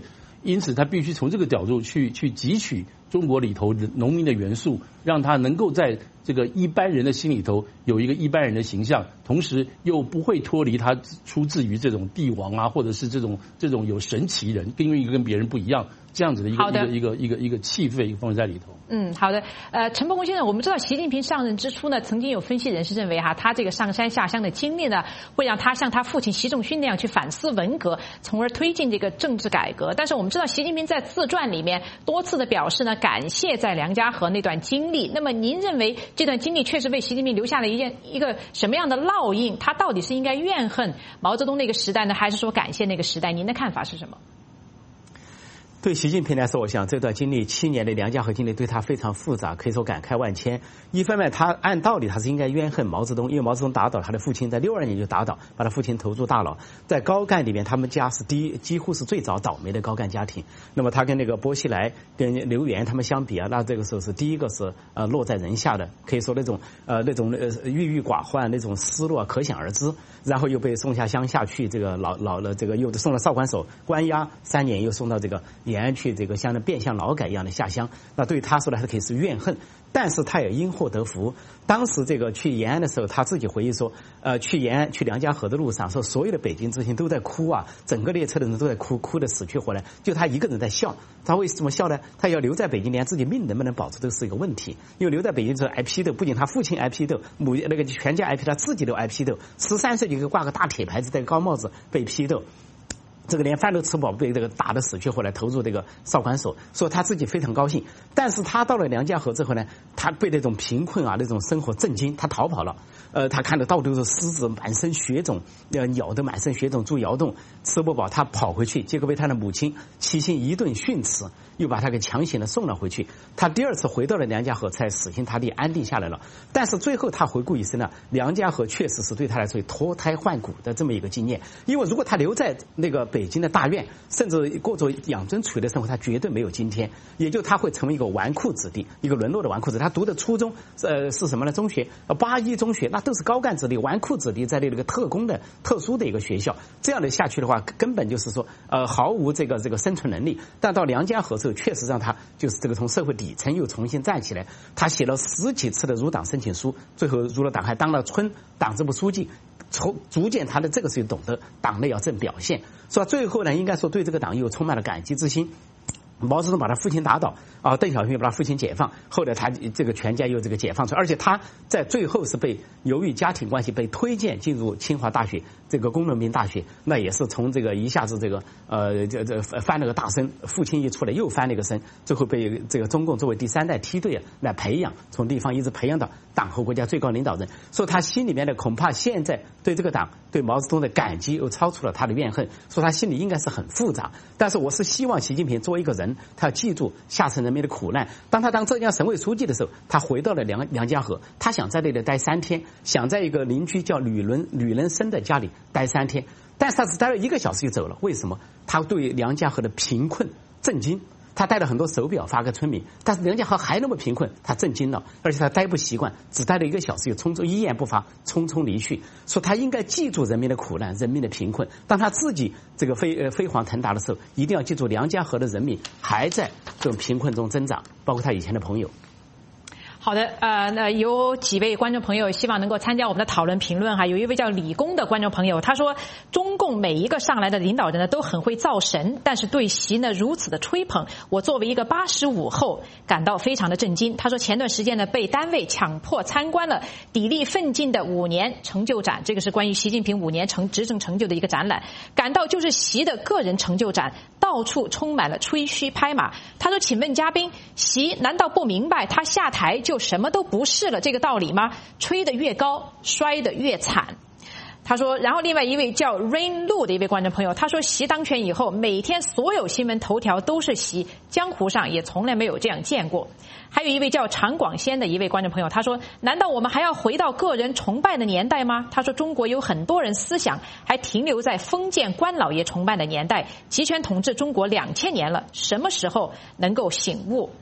因此他必须从这个角度去汲取中国里头农民的元素，让他能够在这个一般人的心里头有一个一般人的形象，同时又不会脱离他出自于这种帝王啊，或者是这种有神奇人，因为跟别人不一样这样子的一个气氛放在里头。 好的。陈伯公先生，我们知道习近平上任之初呢，曾经有分析人士认为他这个上山下乡的经历呢，会让他像他父亲习仲勋那样去反思文革，从而推进这个政治改革。但是我们知道，习近平在自传里面多次的表示呢，感谢在梁家河那段经历。那么您认为这段经历确实为习近平留下了一个什么样的烙印？他到底是应该怨恨毛泽东那个时代呢，还是说感谢那个时代？您的看法是什么？ 对习近平来说，我想这段经历7年的梁家河经历对他非常复杂，可以说感慨万千。一方面，他按道理他是应该怨恨毛泽东，因为毛泽东打倒他的父亲，在62年就打倒，把他父亲投入大牢。在高干里面，他们家是几乎是最早倒霉的高干家庭。那么他跟那个薄熙来、跟刘源他们相比啊，那这个时候是第一个是落在人下的，可以说那种郁郁寡欢那种失落可想而知。然后又被送下乡下去，这个这个又送到少管所关押3年，又送到这个延安去，这个像变相劳改一样的下乡。那对他说来，他可以是怨恨，但是他也因祸得福。当时这个去延安的时候，他自己回忆说，去延安去梁家河的路上，说所有的北京知青都在哭啊，整个列车的人都在哭，哭得死去活来，就他一个人在笑。他为什么笑呢？他要留在北京，连自己命能不能保住都是一个问题。因为留在北京之后挨批斗，不仅他父亲挨批斗，那个全家挨批，他自己都挨批斗。13岁就给挂个大铁牌子，戴个高帽子被批斗。这个连饭都吃不饱，被这个打得死去活来，投入这个少管所，说他自己非常高兴。但是他到了梁家河之后呢，他被那种贫困啊那种生活震惊，他逃跑了。他看到到处都是狮子，满身血肿，鸟都满身血肿，住窑洞，吃不饱，他跑回去，结果被他的母亲齐心一顿训斥，又把他给强行的送了回去。他第2次回到了梁家河，才死心塌地安定下来了。但是最后他回顾一生呢，梁家河确实是对他来说脱胎换骨的这么一个经验。因为如果他留在那个北京的大院，甚至过着养尊处优的生活，他绝对没有今天。也就他会成为一个纨绔子弟，一个沦落的纨绔子弟。他读的初中是什么呢？中学81中学，那都是高干子弟、纨绔子弟，在那个特工的特殊的一个学校。这样的下去的话，根本就是说毫无这个生存能力。但到梁家河之后，确实让他就是这个从社会底层又重新站起来。他写了10几次的入党申请书，最后入了党，还当了村党支部书记。逐渐他的这个时候懂得党内要正表现，所以最后呢，应该说对这个党又充满了感激之心。毛泽东把他父亲打倒啊，邓小平把他父亲解放，后来他这个全家又这个解放出来，而且他在最后是由于家庭关系被推荐进入清华大学这个工农兵大学，那也是从这个一下子这个翻了个大身，父亲一出来又翻了个身，最后被这个中共作为第3代梯队来培养，从地方一直培养到党和国家最高领导人，所以他心里面的恐怕现在对这个党对毛泽东的感激又超出了他的怨恨，所以他心里应该是很复杂。但是我是希望习近平作为一个人，他要记住下层人民的苦难。当他当浙江省委书记的时候，他回到了梁家河，他想在那里待3天，想在一个邻居叫吕仁生的家里待3天，但是他只待了1个小时就走了。为什么？他对梁家河的贫困震惊。他带了很多手表发给村民，但是梁家河还那么贫困，他震惊了，而且他待不习惯，只待了1个小时就一言不发匆匆离去。说他应该记住人民的苦难，人民的贫困。当他自己这个飞黄腾达的时候，一定要记住梁家河的人民还在这种贫困中增长，包括他以前的朋友。 好的，那有几位观众朋友希望能够参加我们的讨论评论哈。有一位叫李工的观众朋友，他说中共每一个上来的领导人呢都很会造神，但是对习呢如此的吹捧，我作为一个85后感到非常的震惊。他说前段时间呢被单位强迫参观了砥砺奋进的5年成就展，这个是关于习近平5年执政成就的一个展览，感到就是习的个人成就展，到处充满了吹嘘拍马。他说请问嘉宾，习难道不明白他下台就什么都不是了这个道理吗？吹得越高，摔得越惨。他说，然后另外一位叫 Rain Lu 的一位观众朋友，他说习当权以后，每天所有新闻头条都是习，江湖上也从来没有这样见过。还有一位叫常广先的一位观众朋友，他说，难道我们还要回到个人崇拜的年代吗？他说中国有很多人思想还停留在封建官老爷崇拜的年代，集权统治中国2000年了，什么时候能够醒悟？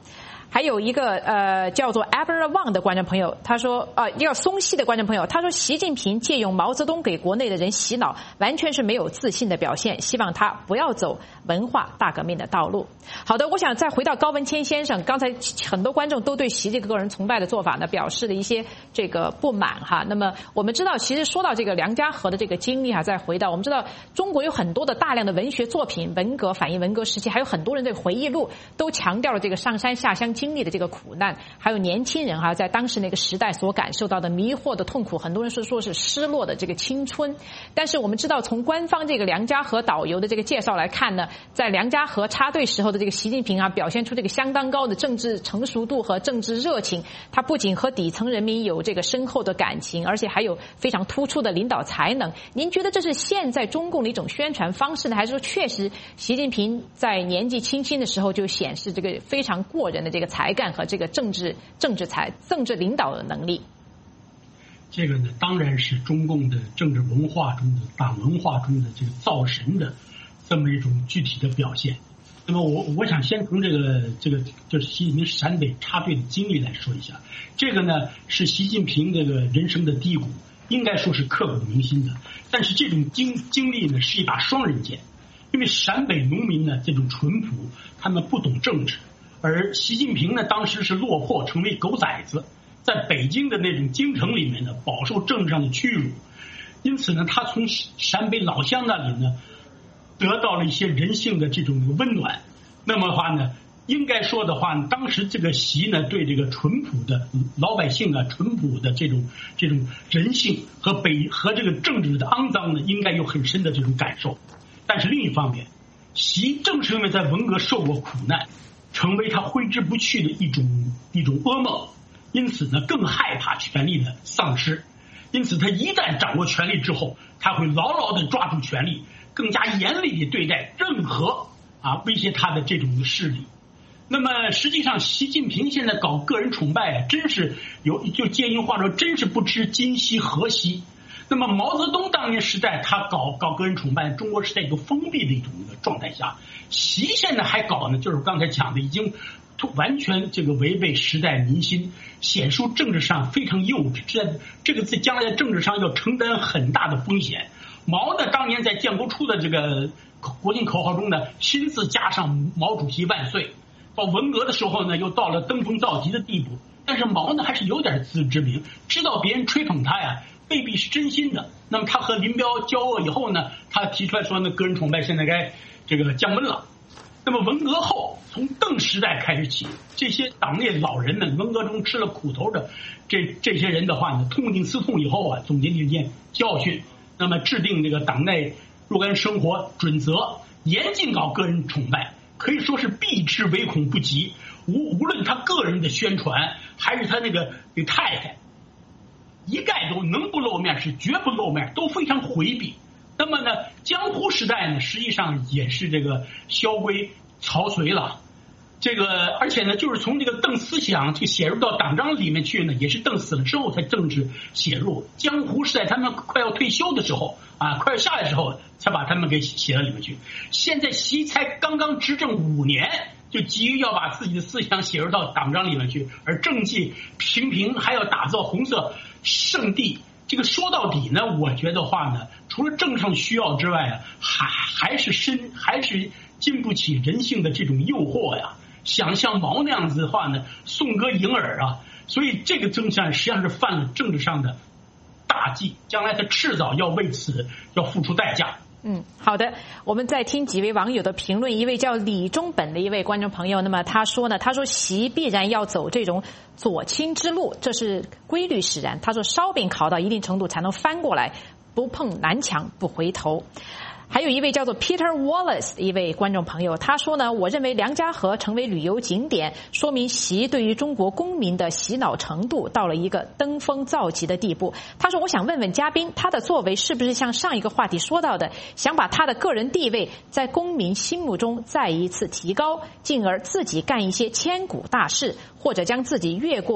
还有一个叫做 Abra Wang 的观众朋友，他说一个松溪的观众朋友，他说习近平借用毛泽东给国内的人洗脑，完全是没有自信的表现，希望他不要走文化大革命的道路。好的，我想再回到高文谦先生，刚才很多观众都对习这个个人崇拜的做法呢表示了一些这个不满哈。那么我们知道，其实说到这个梁家河的这个经历哈，再回到我们知道中国有很多的大量的文学作品，文革反映文革时期，还有很多人的回忆录都强调了这个上山下乡经历的这个苦难，还有年轻人哈在当时那个时代所感受到的迷惑的痛苦，很多人说是失落的这个青春。但是我们知道，从官方这个梁家河导游的这个介绍来看呢，在梁家河插队时候的这个习近平啊，表现出这个相当高的政治成熟度和政治热情。他不仅和底层人民有这个深厚的感情，而且还有非常突出的领导才能。您觉得这是现在中共的一种宣传方式呢，还是说确实习近平在年纪轻轻的时候就显示这个非常过人的这个才干和这个政治领导的能力？ 这个呢，当然是中共的政治文化中的党文化中的这个造神的这么一种具体的表现。那么我想先从这个就是习近平陕北插队的经历来说一下。这个呢是习近平这个人生的低谷，应该说是刻骨铭心的。但是这种经历呢是一把双刃剑，因为陕北农民呢这种淳朴，他们不懂政治，而习近平呢当时是落魄成为狗崽子，在北京的那种京城里面呢饱受政治上的屈辱，因此呢他从陕北老乡那里呢得到了一些人性的这种温暖。那么的话呢，应该说的话，当时这个习呢对这个淳朴的老百姓啊，淳朴的这种人性和这个政治的肮脏呢，应该有很深的这种感受。但是另一方面，习正是因为在文革受过苦难，成为他挥之不去的一种噩梦，因此呢更害怕权力的丧失。因此他一旦掌握权力之后，他会牢牢地抓住权力，更加严厉地对待任何威胁他的这种势力。那么实际上习近平现在搞个人崇拜真是就借用话说，真是不知今夕何夕。那么毛泽东当年时代他搞个人崇拜，中国是在一个封闭的一种状态下，习现在还搞呢，就是刚才讲的已经完全这个违背时代民心，显出政治上非常幼稚，这个在将来在政治上要承担很大的风险。毛呢当年在建国初的这个国庆口号中呢，亲自加上毛主席万岁，到文革的时候呢又到了登峰造极的地步。但是毛呢还是有点自知之明，知道别人吹捧他呀未必是真心的。那么他和林彪交恶以后呢，他提出来说呢，个人崇拜现在该这个降温了。那么文革后，从邓时代开始起，这些党内老人们，文革中吃了苦头的这些人的话呢，痛定思痛以后总结这件教训，那么制定这个党内若干生活准则，严禁搞个人崇拜，可以说是避之唯恐不及。无论他个人的宣传，还是他那个太太，一概都能不露面是绝不露面，都非常回避。那么呢，江湖时代呢，实际上也是这个萧规曹随了。这个而且呢，就是从这个邓思想就写入到党章里面去呢，也是邓死了之后才正式写入。江湖时代他们快要退休的时候快要下来的时候，才把他们给写到里面去。现在习才刚刚执政5年，就急于要把自己的思想写入到党章里面去，而政绩平平还要打造红色圣地。这个说到底呢，我觉得话呢，除了政治上需要之外还是经不起人性的这种诱惑呀。想像毛那样子的话呢，颂歌迎耳所以这个政治上实际上是犯了政治上的大忌，将来他迟早要为此要付出代价。 好的，我们再听几位网友的评论。一位叫李中本的一位观众朋友，那么他说习必然要走这种左倾之路，这是规律使然。他说烧饼烤到一定程度才能翻过来，不碰南墙不回头。还有一位叫做 Peter Wallace 的一位观众朋友，他说呢，我认为梁家河成为旅游景点，说明习对于中国公民的洗脑程度到了一个登峰造极的地步。他说，我想问问嘉宾，他的作为是不是像上一个话题说到的，想把他的个人地位在公民心目中再一次提高，进而自己干一些千古大事，或者将自己越过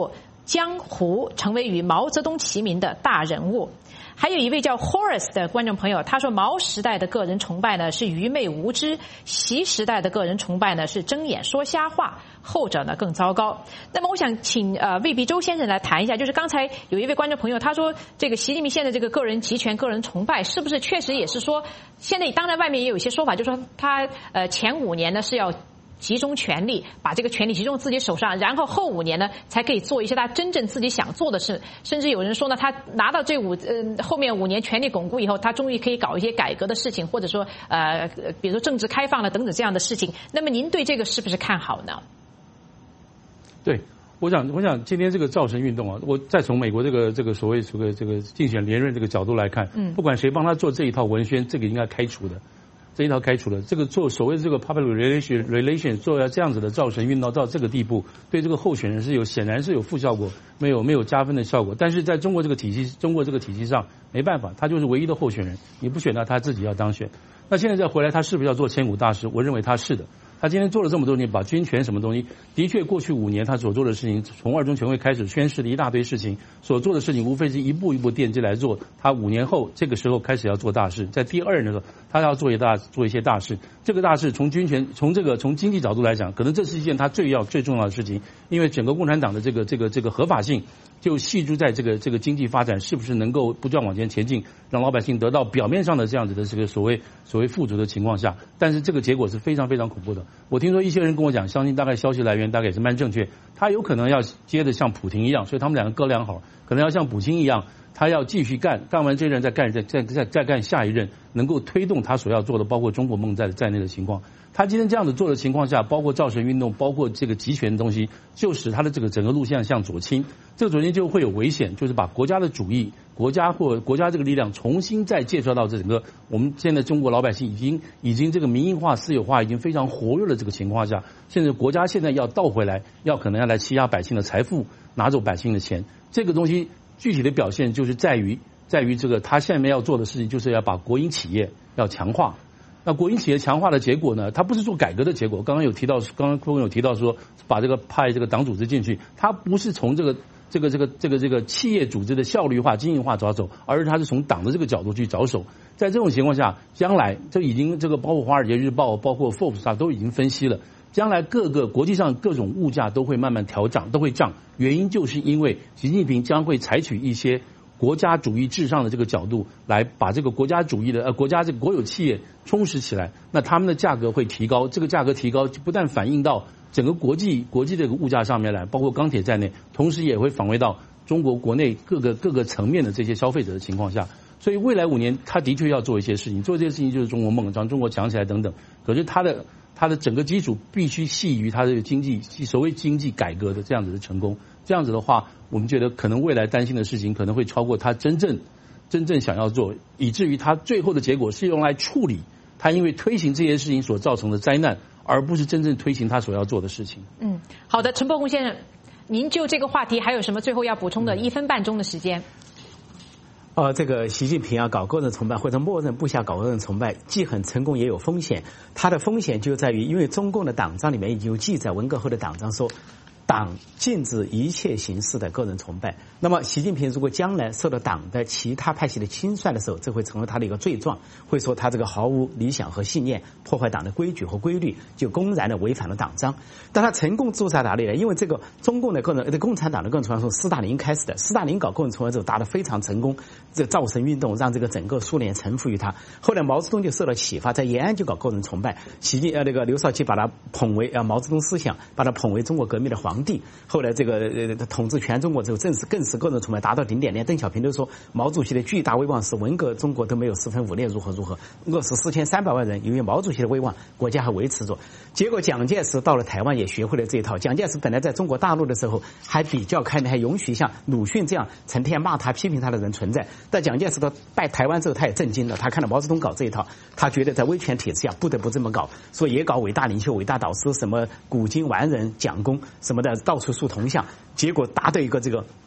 江湖，成为与毛泽东齐名的大人物。还有一位叫 Horace 的观众朋友，他说毛时代的个人崇拜呢是愚昧无知，习时代的个人崇拜呢是睁眼说瞎话，后者呢更糟糕。那么我想请魏必周先生来谈一下，就是刚才有一位观众朋友他说，这个习近平现在这个个人集权、个人崇拜，是不是确实也是说，现在当然外面也有一些说法，就是说他前5年呢是要集中权力，把这个权力集中自己手上，然后后5年呢才可以做一些他真正自己想做的事。甚至有人说呢，他拿到这后面5年权力巩固以后，他终于可以搞一些改革的事情，或者说比如说政治开放了等等这样的事情。那么您对这个是不是看好呢？ 对，我想今天这个造神运动啊，我再从美国这个所谓这个竞选连任这个角度来看，不管谁帮他做这一套文宣，这个应该开除的。这一套开除了，这个做所谓这个 public relation 做这样子的造神运动到这个地步，对这个候选人显然是有负效果，没有加分的效果。但是在中国这个体系上没办法，他就是唯一的候选人，你不选他自己要当选。那现在再回来，他是不是要做千古大事？我认为他是的。他今天做了这么多年，把军权什么东西，的确过去5年他所做的事情，从2中全会开始宣示的一大堆事情，所做的事情无非是一步一步奠基来做。他5年后这个时候开始要做大事，在第2任的时候，他要做一些大事。这个大事从军权从经济角度来讲，可能这是一件他最重要的事情，因为整个共产党的这个合法性就系诸在这个经济发展是不是能够不断往前进，让老百姓得到表面上的这样子的这个所谓富足的情况下，但是这个结果是非常非常恐怖的。我听说一些人跟我讲，相信大概消息来源大概也是蛮正确，他有可能要接着像普京一样，所以他们2个各两好，可能要像普京一样，他要继续干完这任再干下一任，能够推动他所要做的，包括中国梦在内的情况。他今天这样子做的情况下，包括造神运动，包括这个集权的东西，就使他的这个整个路线向左倾，这个左倾就会有危险，就是把国家的主义、国家这个力量重新再介绍到这整个我们现在中国老百姓已经这个民营化、私有化已经非常活跃的这个情况下，甚至国家现在要倒回来，可能要来欺压百姓的财富，拿走百姓的钱，这个东西具体的表现就是在于这个他下面要做的事情，就是要把国营企业要强化。那国营企业强化的结果呢？它不是做改革的结果。刚刚坤有提到说，把这个派这个党组织进去，它不是从这个企业组织的效率化、经营化着手，而是它是从党的这个角度去着手。在这种情况下，将来包括《华尔街日报》、包括 Forbes 都已经分析了，将来国际上各种物价都会慢慢调涨，都会涨。原因就是因为习近平将会采取一些国家主义至上的这个角度，来把这个国家主义的国家这个国有企业充实起来，那他们的价格会提高。这个价格提高不但反映到整个国际这个物价上面来，包括钢铁在内，同时也会反映到中国国内各个层面的这些消费者的情况下。所以未来5年他的确要做一些事情，做这些事情就是中国梦，让中国强起来等等。可是他的整个基础必须系于他的所谓经济改革的这样子的成功。这样子的话，我们觉得可能未来担心的事情可能会超过他真正想要做，以至于他最后的结果是用来处理他因为推行这些事情所造成的灾难，而不是真正推行他所要做的事情。 好的，陈伯宏先生，您就这个话题还有什么最后要补充的？1分半钟的时间。 这个习近平搞个人崇拜或者默认部下搞个人崇拜，既很成功也有风险。它的风险就在于，因为中共的党章里面已经有记载，文革后的党章说，党禁止一切形式的个人崇拜。那么习近平如果将来受到党的其他派系的清算的时候，这会成为他的一个罪状，会说他这个毫无理想和信念，破坏党的规矩和规律，就公然的违反了党章。但他成功之处在哪里呢？因为这个中共的共产党的个人崇拜从斯大林开始的，斯大林搞个人崇拜之后打得非常成功，这造神运动让这个整个苏联臣服于他。后来毛泽东就受到启发，在延安就搞个人崇拜，刘少奇把他捧为毛泽东思想，把他捧为中国革命的皇帝。后来这个统治全中国之后，更是个人崇拜达到顶点。连邓小平都说，毛主席的巨大威望使文革中国都没有4分5裂，如何，饿死4300万人，因为毛主席的威望，国家还维持着。结果蒋介石到了台湾也学会了这一套。蒋介石本来在中国大陆的时候还比较开明，还允许像鲁迅这样成天骂他、批评他的人存在。但蒋介石到拜台湾之后，他也震惊了，他看到毛泽东搞这一套，他觉得在威权体制下不得不这么搞，所以也搞伟大领袖、伟大导师，什么古今完人、蒋公什么的，到处树铜像，结果达到一个这个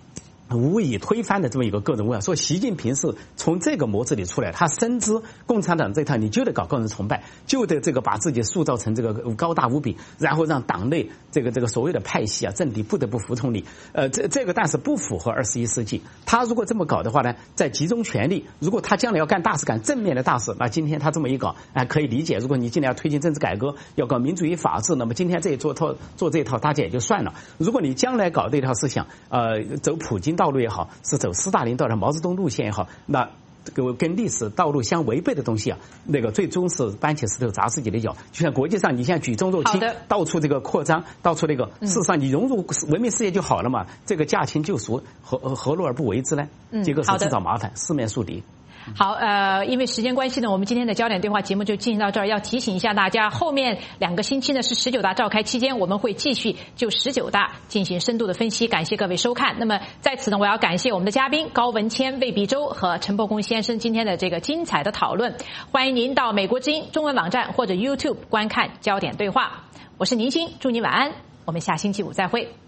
无以推翻的这么一个个人文化。说习近平是从这个模子里出来，他深知共产党这套你就得搞个人崇拜，就得这个把自己塑造成这个高大无比，然后让党内这个所谓的派系啊政敌不得不服从你。这个但是不符合21世纪。他如果这么搞的话呢，在集中权力，如果他将来要干大事，干正面的大事，那今天他这么一搞，可以理解。如果你今天要推进政治改革，要搞民主与法治，那么今天这一做这一套大家也就算了。如果你将来搞这套思想，走普京道路也好，是走斯大林道路、毛泽东路线也好，那这个跟历史道路相违背的东西啊，那个最终是搬起石头砸自己的脚。就像国际上，你现在举重若轻，到处这个扩张，到处那个，事实上你融入文明世界就好了嘛。这个驾轻就熟，何乐而不为之呢？结果是自找麻烦，四面树敌。 好，因为时间关系呢，我们今天的焦点对话节目就进行到这儿。要提醒一下大家，后面2个星期呢是19大召开期间，我们会继续就19大进行深度的分析。感谢各位收看。那么在此呢，我要感谢我们的嘉宾高文谦、魏必洲和陈伯公先生今天的这个精彩的讨论。欢迎您到美国之音中文网站或者 YouTube 观看焦点对话。我是宁鑫，祝您晚安，我们下星期5再会。